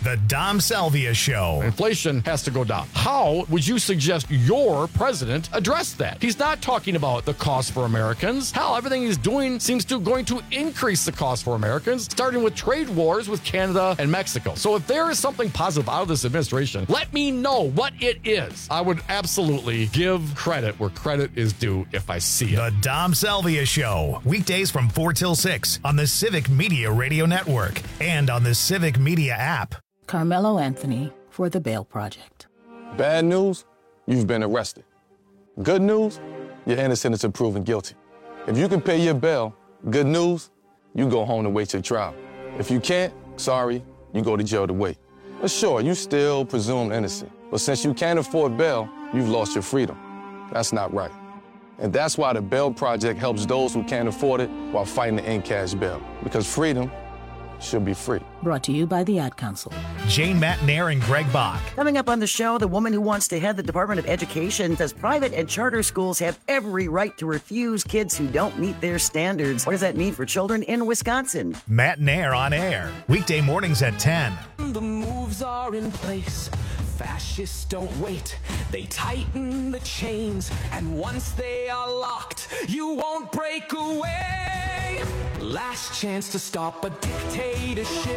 S2: The Dom Salvia Show.
S10: Inflation has to go down. How would you suggest your president address that? He's not talking about the cost for Americans. Hell, everything he's doing seems to going to increase the cost for Americans, starting with trade wars with Canada and Mexico. So if there is something positive out of this administration, let me know what it is. I would absolutely give credit where credit is due if I see it.
S2: The Dom Salvia Show. Weekdays from 4 till 6 on the Civic Media Radio Network and on the Civic Media app.
S16: Carmelo Anthony for the Bail Project.
S19: Bad news, you've been arrested. Good news, you're innocent until proven guilty. If you can pay your bail, good news, you go home to wait your trial. If you can't, sorry, you go to jail to wait. But sure, you still presumed innocent. But since you can't afford bail, you've lost your freedom. That's not right. And that's why the Bail Project helps those who can't afford it while fighting to end cash bail. Because freedom should be free.
S16: Brought to you by the Ad Council.
S2: Jane Matnair and Greg Bach.
S20: Coming up on the show, the woman who wants to head the Department of Education says private and charter schools have every right to refuse kids who don't meet their standards. What does that mean for children in Wisconsin?
S2: Matnair on air. Weekday mornings at 10.
S26: The moves are in place. Fascists don't wait. They tighten the chains. And once they are locked, you won't break away. Last chance to stop a dictatorship.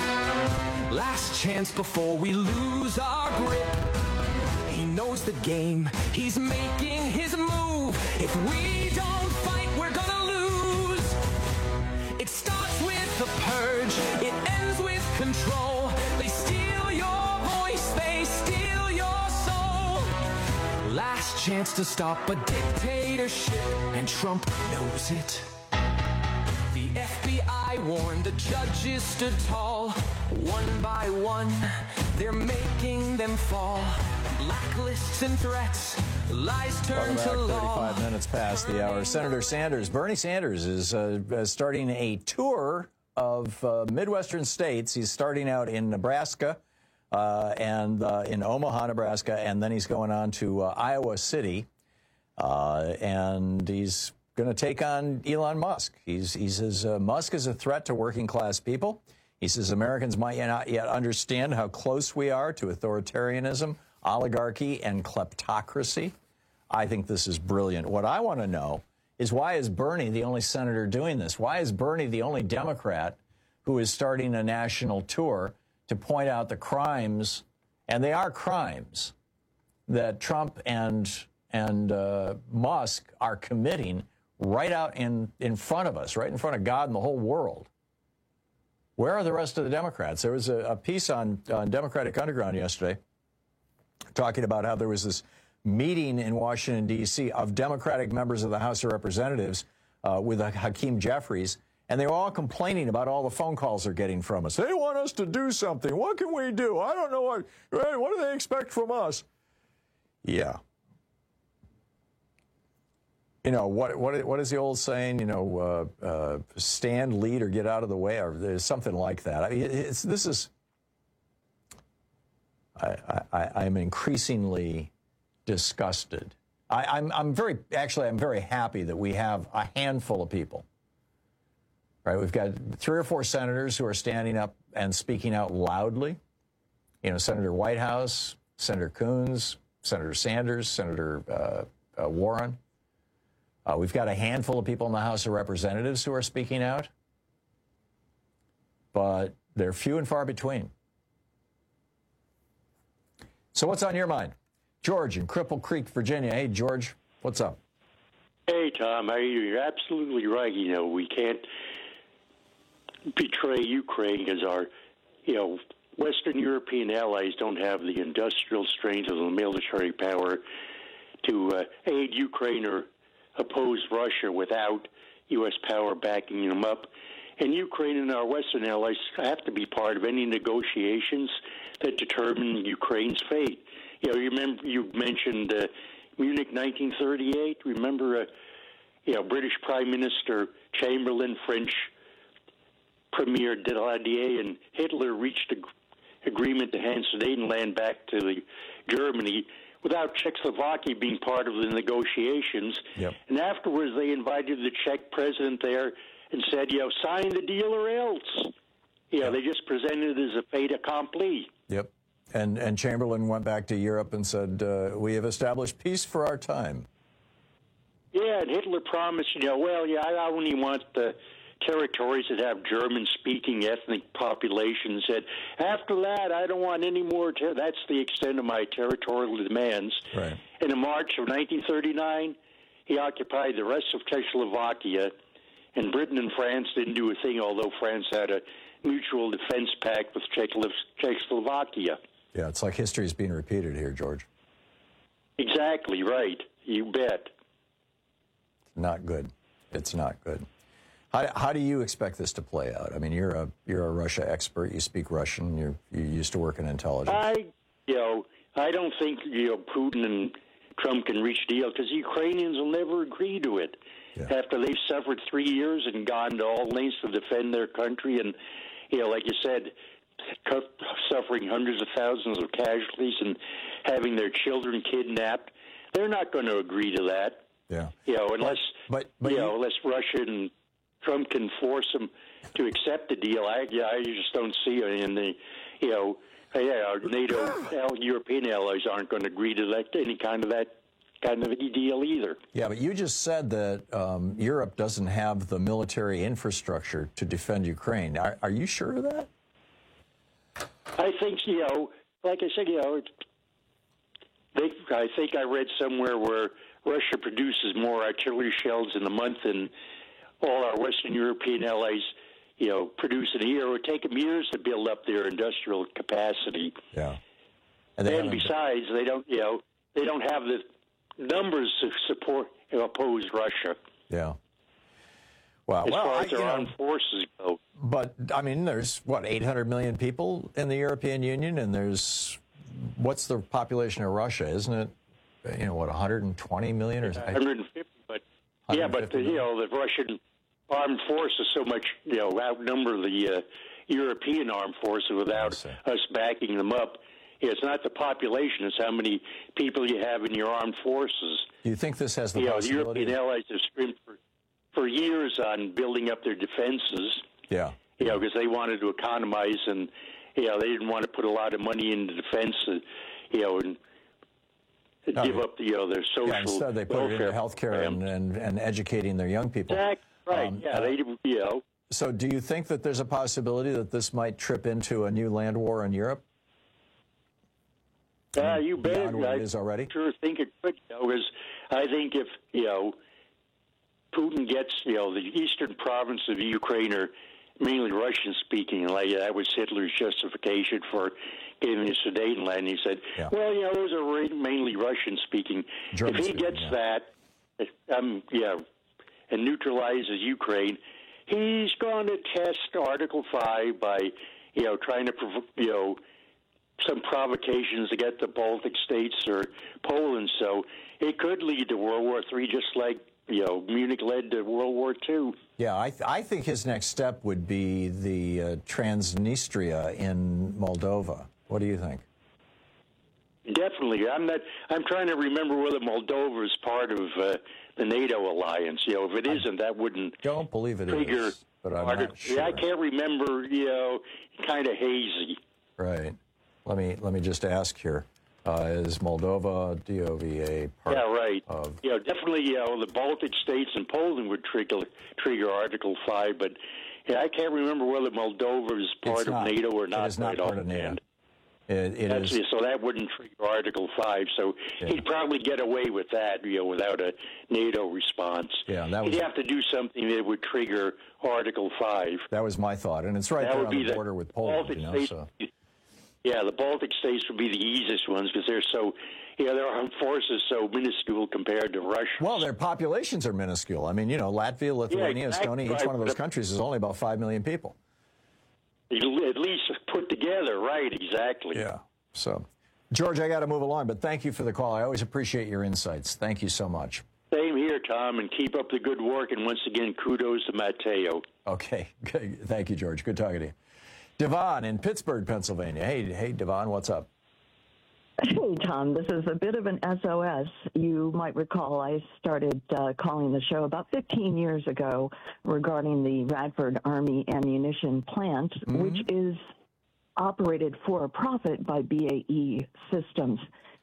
S26: Last chance before we lose our grip. He knows the game. He's making his move. If we don't fight, we're gonna lose. It starts with the purge. It ends with control. They steal your voice. They steal your soul. Last chance to stop a dictatorship. And Trump knows it. The FBI warned, the judges stood tall. One by one, they're making them fall. Blacklists and threats, lies turn to law.
S18: 35 minutes past the hour. Senator Sanders, Bernie Sanders, is starting a tour of Midwestern states. He's starting out in Nebraska and in Omaha, Nebraska, and then he's going on to Iowa City. And he's going to take on Elon Musk. He says Musk is a threat to working class people. He says Americans might not yet understand how close we are to authoritarianism, oligarchy, and kleptocracy. I think this is brilliant. What I want to know is, why is Bernie the only senator doing this? Why is Bernie the only Democrat who is starting a national tour to point out the crimes, and they are crimes, that Trump and Musk are committing right out in front of us, right in front of God and the whole world? Where are the rest of the Democrats? There was a piece on Democratic Underground yesterday talking about how there was this meeting in Washington, D.C. of Democratic members of the House of Representatives with Hakeem Jeffries, and they were all complaining about all the phone calls they're getting from us. They want us to do something. What can we do? I don't know what do they expect from us? Yeah. You know, what is the old saying? You know, stand, lead, or get out of the way, or there's something like that. I mean, I'm increasingly disgusted. I'm very happy that we have a handful of people. Right, we've got 3 or 4 senators who are standing up and speaking out loudly. You know, Senator Whitehouse, Senator Coons, Senator Sanders, Senator Warren. We've got a handful of people in the House of Representatives who are speaking out, but they're few and far between. So what's on your mind? George in Cripple Creek, Virginia. Hey, George, what's up?
S21: Hey, Tom, how are you? You're absolutely right. You know, we can't betray Ukraine because our, Western European allies don't have the industrial strength or the military power to aid Ukraine or oppose Russia without U.S. power backing them up. And Ukraine and our Western allies have to be part of any negotiations that determine Ukraine's fate. You mentioned Munich 1938. Remember, British Prime Minister Chamberlain, French Premier Daladier, and Hitler reached an agreement to hand Sudetenland back to Germany without Czechoslovakia being part of the negotiations. Yep. And afterwards, they invited the Czech president there and said, sign the deal or else. they just presented it as a fait accompli.
S18: Yep. And Chamberlain went back to Europe and said, we have established peace for our time.
S21: Yeah, and Hitler promised, I only want the territories that have German-speaking ethnic populations. Said, after that, I don't want any more. That's the extent of my territorial demands.
S18: Right.
S21: And in March of 1939, he occupied the rest of Czechoslovakia, and Britain and France didn't do a thing, although France had a mutual defense pact with Czechoslovakia.
S18: Yeah, it's like history is being repeated here, George.
S21: Exactly right. You bet.
S18: Not good. It's not good. How do you expect this to play out? I mean, you're a Russia expert. You speak Russian. You used to work in intelligence.
S21: I don't think Putin and Trump can reach a deal because the Ukrainians will never agree to it. Yeah. After they've suffered 3 years and gone to all lengths to defend their country, and like you said, suffering hundreds of thousands of casualties and having their children kidnapped, they're not going to agree to that.
S18: Yeah.
S21: Unless unless Russia and Trump can force them to accept the deal, I just don't see it in the our NATO European allies aren't going to agree to any kind of a deal either.
S18: Yeah, but you just said that Europe doesn't have the military infrastructure to defend Ukraine. Are you sure of that?
S21: I think like I said, I think I read somewhere where Russia produces more artillery shells in a month than all our Western European allies, produce in a year. It would take them years to build up their industrial capacity.
S18: Yeah.
S21: And besides, they don't have the numbers to support oppose Russia.
S18: Yeah. Well,
S21: as far as their armed forces go.
S18: But I mean, there's 800 million people in the European Union, and what's the population of Russia? Isn't it? 120 million or
S21: 150, but the Russian armed forces so much outnumber the European armed forces without us backing them up. It's not the population; it's how many people you have in your armed forces.
S18: Do you think this has the possibility?
S21: The European allies have scrimped for years on building up their defenses.
S18: Yeah.
S21: Because they wanted to economize and they didn't want to put a lot of money into defense. And give up their social
S18: instead they put it into healthcare and educating their young people.
S21: Exactly right.
S18: So do you think that there's a possibility that this might trip into a new land war in Europe?
S21: You bet.
S18: Beyond what it is already?
S21: I sure think it could. Because I think if Putin gets the eastern province of Ukraine are mainly Russian-speaking, like that was Hitler's justification for giving the Sudetenland. He said, those are mainly Russian-speaking. If he gets that, and neutralizes Ukraine, he's going to test Article 5 by, trying to, some provocations to get the Baltic states or Poland. So it could lead to World War III, just like Munich led to World War II.
S18: Yeah, I think his next step would be the Transnistria in Moldova. What do you think?
S21: Definitely. I'm trying to remember whether Moldova is part of the NATO alliance. If it isn't, that wouldn't.
S18: Don't believe it
S21: trigger
S18: is, but I'm not sure.
S21: I can't remember. Kind of hazy.
S18: Right. Let me just ask here. Is Moldova, DOVA part of...
S21: definitely, the Baltic states and Poland would trigger Article 5, but I can't remember whether Moldova is part of NATO or not.
S18: It is not part of NATO.
S21: So that wouldn't trigger Article 5, so he'd probably get away with that, without a NATO response.
S18: Yeah,
S21: he'd have to do something that would trigger Article 5.
S18: That was my thought, and it's right there on the border with Poland,
S21: Yeah, the Baltic states would be the easiest ones because they're so, their armed forces so minuscule compared to Russia.
S18: Well, their populations are minuscule. I mean, Latvia, Lithuania, Estonia, each one of those countries is only about 5 million people.
S21: At least put together, right, exactly.
S18: Yeah. So, George, I got to move along, but thank you for the call. I always appreciate your insights. Thank you so much.
S21: Same here, Tom, and keep up the good work. And once again, kudos to Matteo.
S18: Okay. Thank you, George. Good talking to you. Devon in Pittsburgh, Pennsylvania. Hey, Devon, what's up?
S1: Hey, Tom, this is a bit of an SOS. You might recall I started calling the show about 15 years ago regarding the Radford Army Ammunition Plant, which is operated for a profit by BAE Systems.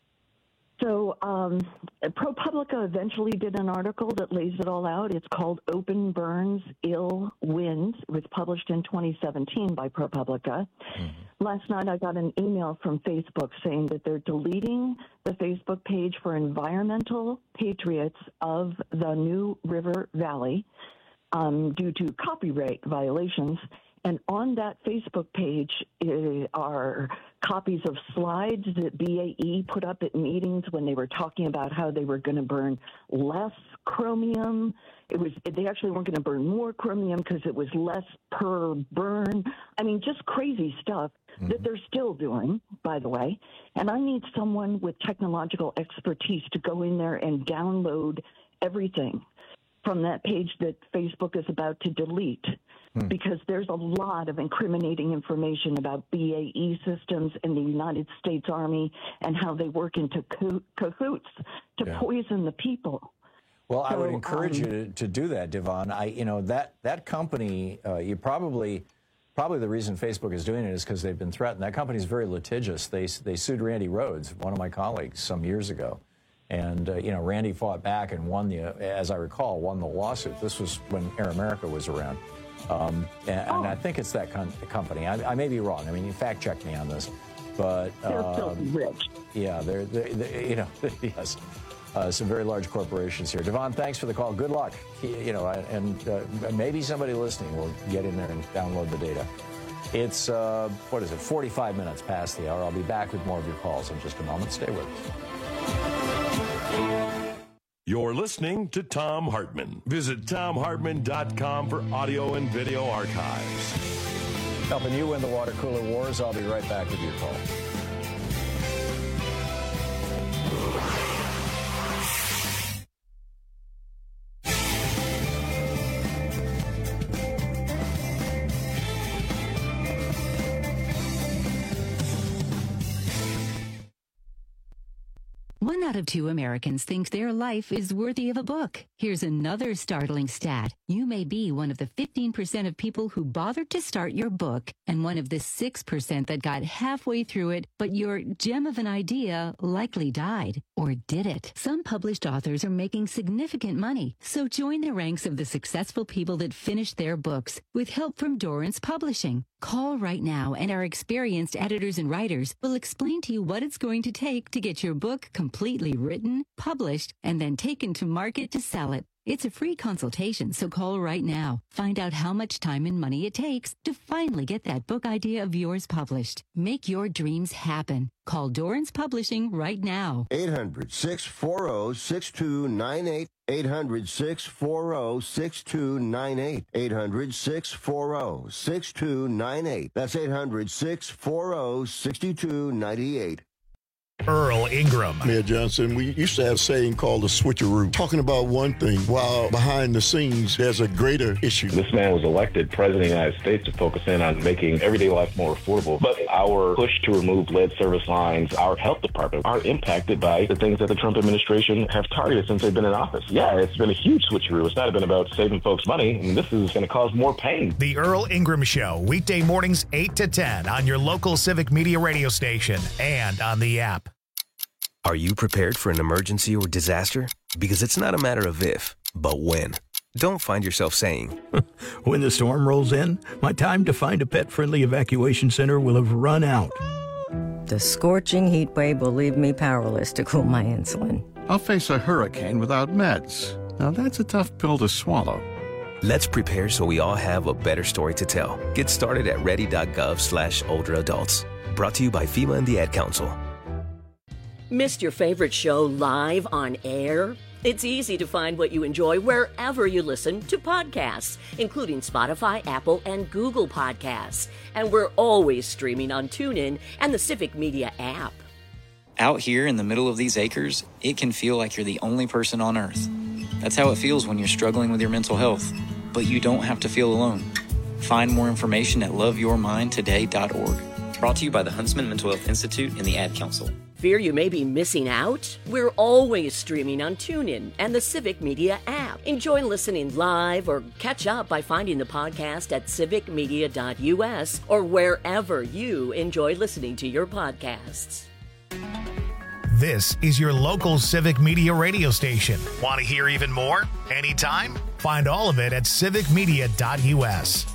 S1: So ProPublica eventually did an article that lays it all out. It's called Open Burns, Ill Winds. It was published in 2017 by ProPublica. Last night I got an email from Facebook saying that they're deleting the Facebook page for environmental patriots of the New River Valley due to copyright violations. And on that Facebook page are copies of slides that BAE put up at meetings when they were talking about how they were going to burn less chromium. They actually weren't going to burn more chromium because it was less per burn. I mean, just crazy stuff that they're still doing, by the way. And I need someone with technological expertise to go in there and download everything from that page that Facebook is about to delete. Because there's a lot of incriminating information about BAE Systems and the United States Army and how they work into cahoots to poison the people.
S18: Well, I would encourage you to do that, Devon. That company, you probably the reason Facebook is doing it is because they've been threatened. That company is very litigious. They sued Randy Rhodes, one of my colleagues, some years ago. And, Randy fought back and as I recall, won the lawsuit. This was when Air America was around. And I think it's that company. I may be wrong. I mean, you fact check me on this, but
S1: they're so rich.
S18: Yeah, they're yes, some very large corporations here. Devon, thanks for the call. Good luck. And maybe somebody listening will get in there and download the data. It's 45 minutes past the hour. I'll be back with more of your calls in just a moment. Stay with us.
S17: You're listening to Thom Hartmann. Visit ThomHartmann.com for audio and video archives.
S18: Helping you win the water cooler wars. I'll be right back with your call.
S5: One out of 2 Americans think their life is worthy of a book. Here's another startling stat. You may be one of the 15% of people who bothered to start your book and one of the 6% that got halfway through it, but your gem of an idea likely died. Or did it? Some published authors are making significant money, so join the ranks of the successful people that finished their books with help from Dorrance Publishing. Call right now and our experienced editors and writers will explain to you what it's going to take to get your book completely written, published, and then taken to market to sell it. It's a free consultation, so call right now. Find out how much time and money it takes to finally get that book idea of yours published. Make your dreams happen. Call Dorrance Publishing right now.
S4: 800-640-6298. 800-640-6298. 800-640-6298. That's 800-640-6298.
S2: Earl Ingram.
S22: Mayor Johnson, we used to have a saying called the switcheroo, talking about one thing while behind the scenes there's a greater issue.
S23: This man was elected president of the United States to focus in on making everyday life more affordable. But our push to remove lead service lines, our health department, are impacted by the things that the Trump administration have targeted since they've been in office. Yeah, it's been a huge switcheroo. It's not been about saving folks money, and this is going to cause more pain.
S2: The Earl Ingram Show, weekday mornings 8 to 10 on your local Civic Media radio station and on the app.
S24: Are you prepared for an emergency or disaster? Because it's not a matter of if, but when. Don't find yourself saying,
S25: when the storm rolls in, my time to find a pet-friendly evacuation center will have run out.
S27: The scorching heat wave will leave me powerless to cool my insulin.
S28: I'll face a hurricane without meds. Now that's a tough pill to swallow.
S24: Let's prepare so we all have a better story to tell. Get started at ready.gov/older adults. Brought to you by FEMA and the Ad Council.
S29: Missed your favorite show live on air? It's easy to find what you enjoy wherever you listen to podcasts, including Spotify, Apple, and Google Podcasts. And we're always streaming on TuneIn and the Civic Media app.
S30: Out here in the middle of these acres, it can feel like you're the only person on Earth. That's how it feels when you're struggling with your mental health. But you don't have to feel alone. Find more information at loveyourmindtoday.org. Brought to you by the Huntsman Mental Health Institute and the Ad Council.
S29: Fear you may be missing out? We're always streaming on TuneIn and the Civic Media app. Enjoy listening live or catch up by finding the podcast at civicmedia.us or wherever you enjoy listening to your podcasts.
S2: This is your local Civic Media radio station. Want to hear even more? Anytime? Find all of it at civicmedia.us.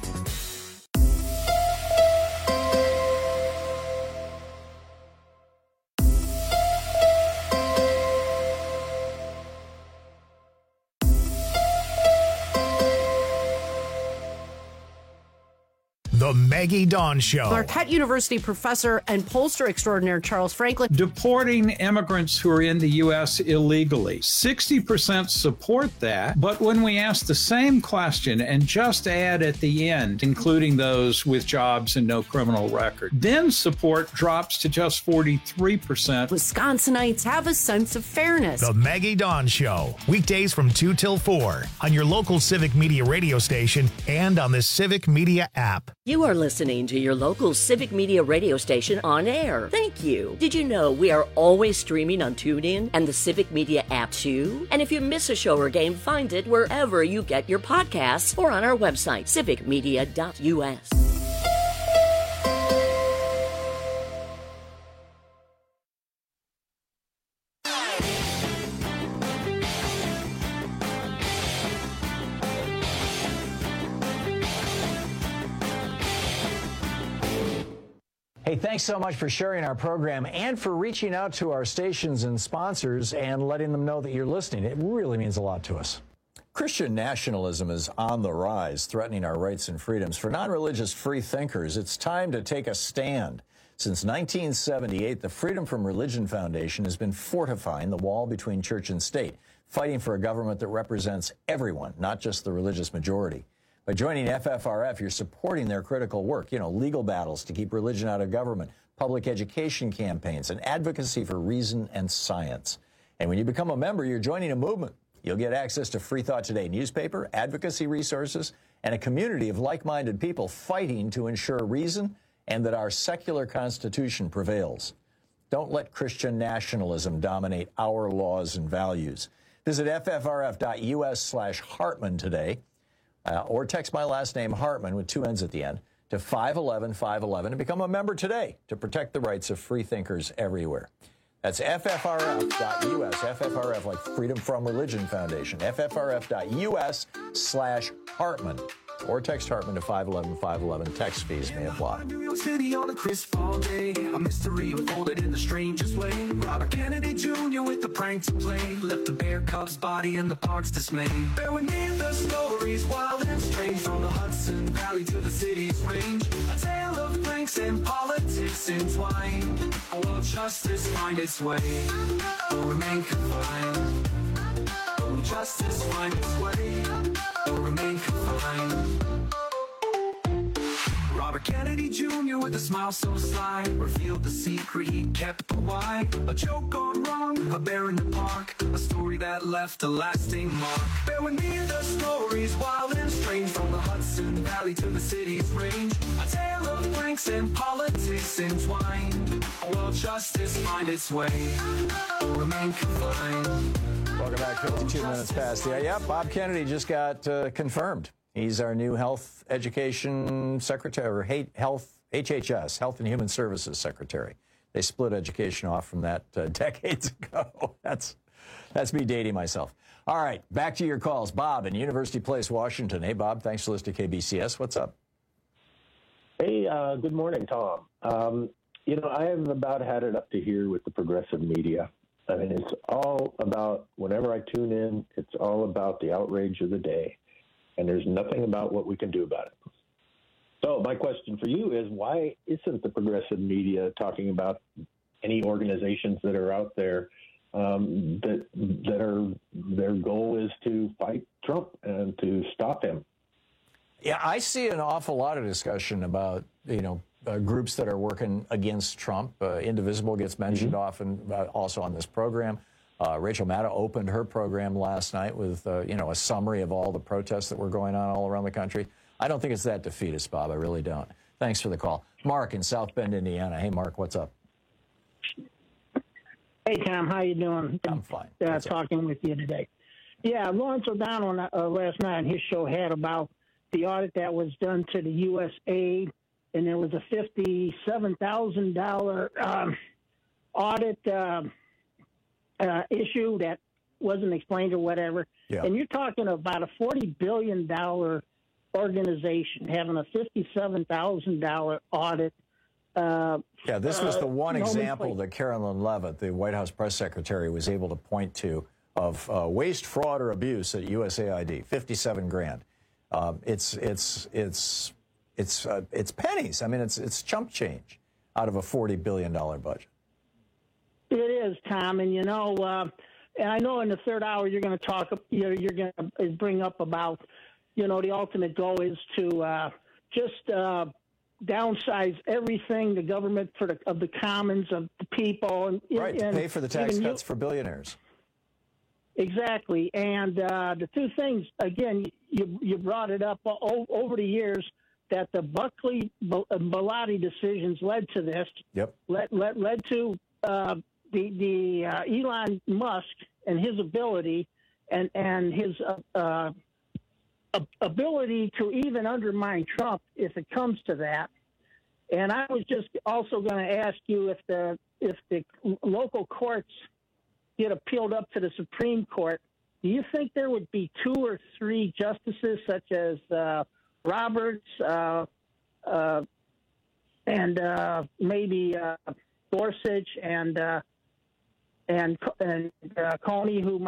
S2: The Maggie Dawn Show.
S3: Marquette University professor and pollster extraordinaire Charles Franklin.
S6: Deporting immigrants who are in the U.S. illegally. 60% support that, but when we ask the same question and just add at the end, including those with jobs and no criminal record, then support drops to just 43%.
S3: Wisconsinites have a sense of fairness.
S2: The Maggie Dawn Show. Weekdays from 2 till 4 on your local Civic Media radio station and on the Civic Media app.
S29: You are listening to your local Civic Media radio station on air. Thank you. Did you know we are always streaming on TuneIn and the Civic Media app too? And if you miss a show or game, find it wherever you get your podcasts or on our website, civicmedia.us.
S18: Hey, thanks so much for sharing our program and for reaching out to our stations and sponsors and letting them know that you're listening. It really means a lot to us. Christian nationalism is on the rise, threatening our rights and freedoms. For non-religious free thinkers, it's time to take a stand. Since 1978, the Freedom from Religion Foundation has been fortifying the wall between church and state, fighting for a government that represents everyone, not just the religious majority. By joining FFRF, you're supporting their critical work, legal battles to keep religion out of government, public education campaigns, and advocacy for reason and science. And when you become a member, you're joining a movement. You'll get access to Free Thought Today newspaper, advocacy resources, and a community of like-minded people fighting to ensure reason and that our secular Constitution prevails. Don't let Christian nationalism dominate our laws and values. Visit ffrf.us/Hartman today. Or text my last name, Hartman, with 2 N's at the end, to 511-511 and become a member today to protect the rights of free thinkers everywhere. That's ffrf.us, FFRF like Freedom from Religion Foundation, ffrf.us/Hartman. Or text Hartman to 511-511. Text fees may apply.
S26: New York City on a crisp fall day. A mystery unfolded in the strangest way. Robert Kennedy Jr. with the prank to play. Left the bear cub's body in the park's dismay. Bear with me, the stories wild and strange. From the Hudson Valley to the city's range. A tale of pranks and politics entwined. Will justice find its way? Or remain confined? Will justice find its way? Or remain confined? Robert Kennedy Jr. with a smile so sly revealed the secret he kept why. A joke gone wrong, a bear in the park, a story that left a lasting mark. Bear with me, the stories wild and strange. From the Hudson Valley to the city's range. A tale of pranks and politics entwined. Will justice find its way? Or remain confined?
S18: Welcome back, 52 minutes past the hour. Yeah, Bob Kennedy just got confirmed. He's our new Health Education Secretary, or HHS, Health and Human Services Secretary. They split education off from that decades ago. That's me dating myself. All right, back to your calls. Bob in University Place, Washington. Hey, Bob, thanks for listening to KBCS. What's up?
S7: Hey, good morning, Tom. I have about had it up to here with the progressive media. I mean, it's all about, whenever I tune in, it's all about the outrage of the day. And there's nothing about what we can do about it. So my question for you is, why isn't the progressive media talking about any organizations that are out there that are their goal is to fight Trump and to stop him?
S18: Yeah, I see an awful lot of discussion about, groups that are working against Trump. Indivisible gets mentioned often, also on this program. Rachel Maddow opened her program last night with, a summary of all the protests that were going on all around the country. I don't think it's that defeatist, Bob. I really don't. Thanks for the call. Mark in South Bend, Indiana. Hey, Mark, what's up?
S8: Hey, Tom, how you doing?
S18: I'm fine.
S8: Talking with you today. Yeah, Lawrence O'Donnell last night on his show had about the audit that was done to the USAID, and there was a $57,000 audit issue that wasn't explained or whatever.
S18: Yeah.
S8: And you're talking about a $40 billion organization having a $57,000 audit.
S18: This was the one example that Carolyn Leavitt, the White House press secretary, was able to point to of waste, fraud, or abuse at USAID. 57 grand. It's pennies. I mean, it's chump change out of a $40 billion budget.
S8: It is, Tom, and and I know in the third hour you're going to talk. You're going to bring up about, the ultimate goal is to just downsize everything, the government of the commons, of the people. And,
S18: right, to pay for the tax cuts for billionaires.
S8: Exactly. And the two things, again, you brought it up over the years that the Buckley Bellotti decisions led to this.
S18: Yep.
S8: Led to the Elon Musk and his ability and his ability to even undermine Trump if it comes to that. And I was just also going to ask you if the local courts get appealed up to the Supreme Court, do you think there would be 2 or 3 justices such as Roberts and maybe Gorsuch and Coney who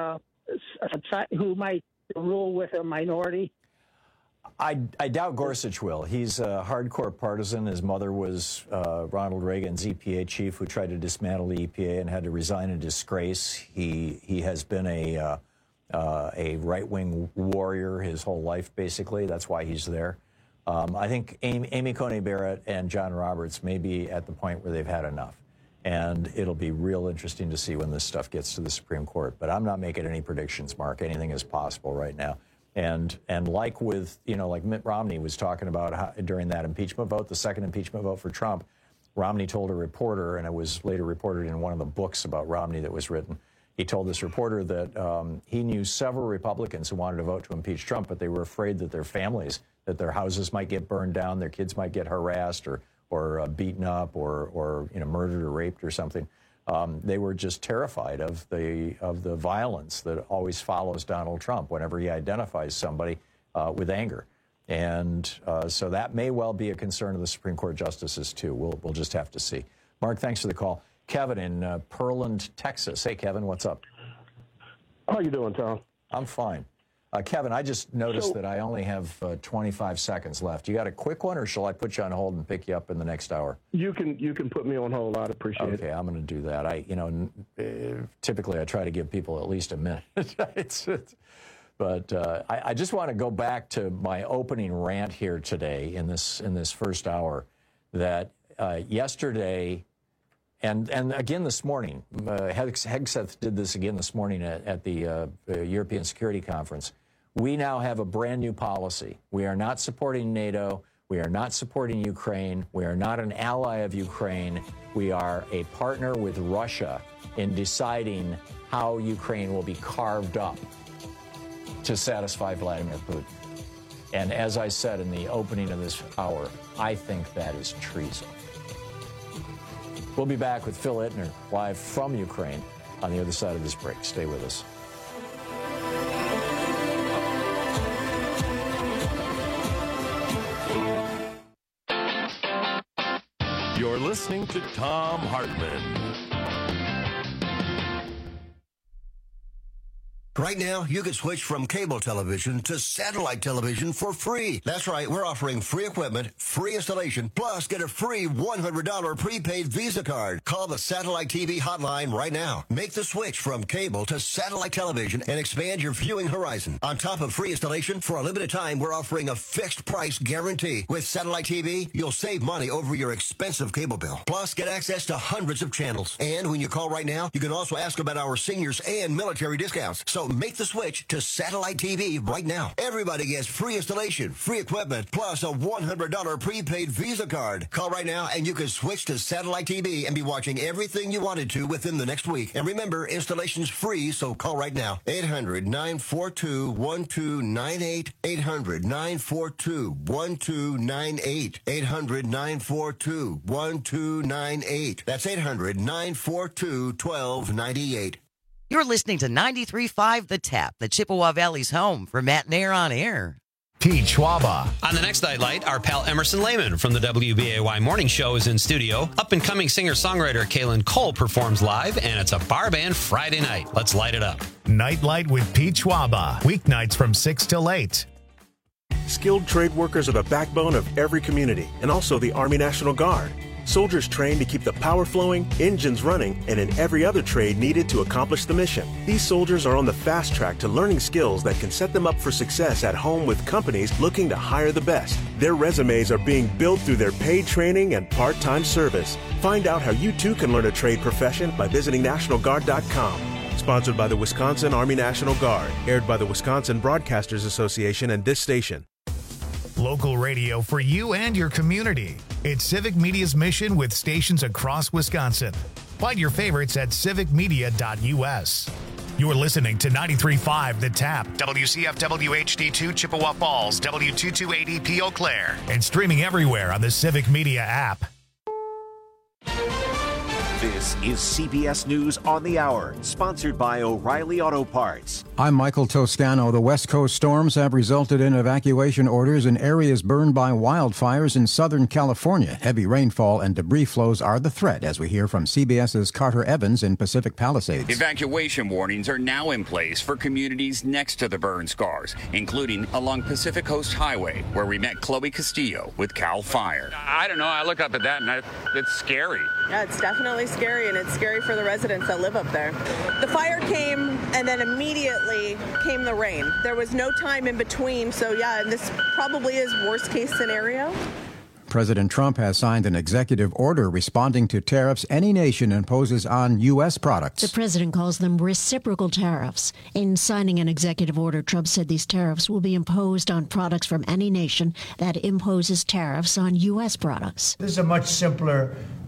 S8: might rule with a minority?
S18: I doubt Gorsuch will. He's a hardcore partisan. His mother was Ronald Reagan's EPA chief who tried to dismantle the EPA and had to resign in disgrace. He has been a right-wing warrior his whole life, basically. That's why he's there. I think Amy Coney Barrett and John Roberts may be at the point where they've had enough. And it'll be real interesting to see when this stuff gets to the Supreme Court. But I'm not making any predictions, Mark. Anything is possible right now. And like with, like Mitt Romney was talking about how, during that impeachment vote, the second impeachment vote for Trump, Romney told a reporter, and it was later reported in one of the books about Romney that was written, he told this reporter that he knew several Republicans who wanted to vote to impeach Trump, but they were afraid that their families, that their houses might get burned down, their kids might get harassed or beaten up or murdered or raped or something. They were just terrified of the violence that always follows Donald Trump whenever he identifies somebody with anger. And so that may well be a concern of the Supreme Court justices, too. We'll just have to see. Mark, thanks for the call. Kevin in Pearland, Texas. Hey, Kevin, what's up?
S9: How you doing, Tom?
S18: I'm fine. Kevin, I just noticed that I only have 25 seconds left. You got a quick one, or shall I put you on hold and pick you up in the next hour?
S9: You can put me on hold. I'd appreciate it.
S18: Okay, I'm going to do that. Typically I try to give people at least a minute. But I just want to go back to my opening rant here today in this first hour. That yesterday, and again this morning, Hegseth did this again this morning at the European Security Conference. We now have a brand new policy. We are not supporting NATO. We are not supporting Ukraine. We are not an ally of Ukraine. We are a partner with Russia in deciding how Ukraine will be carved up to satisfy Vladimir Putin. And as I said in the opening of this hour, I think that is treason. We'll be back with Phil Ittner live from Ukraine on the other side of this break. Stay with us.
S17: You're listening to Thom Hartmann.
S4: Right now, you can switch from cable television to satellite television for free. That's right. We're offering free equipment, free installation, plus get a free $100 prepaid Visa card. Call the Satellite TV hotline right now. Make the switch from cable to satellite television and expand your viewing horizon. On top of free installation, for a limited time, we're offering a fixed price guarantee. With Satellite TV, you'll save money over your expensive cable bill. Plus, get access to hundreds of channels. And when you call right now, you can also ask about our seniors and military discounts. So make the switch to satellite TV right now. Everybody gets free installation, free equipment, plus a $100 prepaid Visa card. Call right now and you can switch to satellite TV and be watching everything you wanted to within the next week. And remember, installation's free, so call right now. 800-942-1298. 800-942-1298. 800-942-1298. That's 800-942-1298.
S10: You're listening to 93.5 The Tap, the Chippewa Valley's home for Matt and Air on Air.
S2: Pete Schwaba.
S11: On the next Nightlight, our pal Emerson Lehman from the WBAY Morning Show is in studio. Up-and-coming singer-songwriter Kaylin Cole performs live, and it's a bar band Friday night. Let's light it up.
S2: Nightlight with Pete Schwaba. Weeknights from 6 till 8.
S12: Skilled trade workers are the backbone of every community, and also the Army National Guard. Soldiers trained to keep the power flowing, engines running, and in every other trade needed to accomplish the mission. These soldiers are on the fast track to learning skills that can set them up for success at home with companies looking to hire the best. Their resumes are being built through their paid training and part-time service. Find out how you too can learn a trade profession by visiting NationalGuard.com. Sponsored by the Wisconsin Army National Guard. Aired by the Wisconsin Broadcasters Association and this station.
S2: Local radio for you and your community. It's Civic Media's mission with stations across Wisconsin. Find your favorites at civicmedia.us. You're listening to 93.5 The Tap, WCFW HD2 Chippewa Falls, W228EP Eau Claire, and streaming everywhere on the Civic Media app.
S13: This is CBS News on the Hour, sponsored by O'Reilly Auto Parts.
S14: I'm Michael Toscano. The West Coast storms have resulted in evacuation orders in areas burned by wildfires in Southern California. Heavy rainfall and debris flows are the threat, as we hear from CBS's Carter Evans in Pacific Palisades.
S15: Evacuation warnings are now in place for communities next to the burn scars, including along Pacific Coast Highway, where we met Chloe Castillo with CAL FIRE.
S16: I don't know. I look up at that, and it's scary.
S19: Yeah, it's definitely scary, and it's scary for the residents that live up there. The fire came, and then immediately came the rain. There was no time in between, so yeah, this probably is worst-case scenario.
S14: President Trump has signed an executive order responding to tariffs any nation imposes on U.S. products.
S20: The president calls them reciprocal tariffs. In signing an executive order, Trump said these tariffs will be imposed on products from any nation that imposes tariffs on U.S. products.
S21: This is a much simpler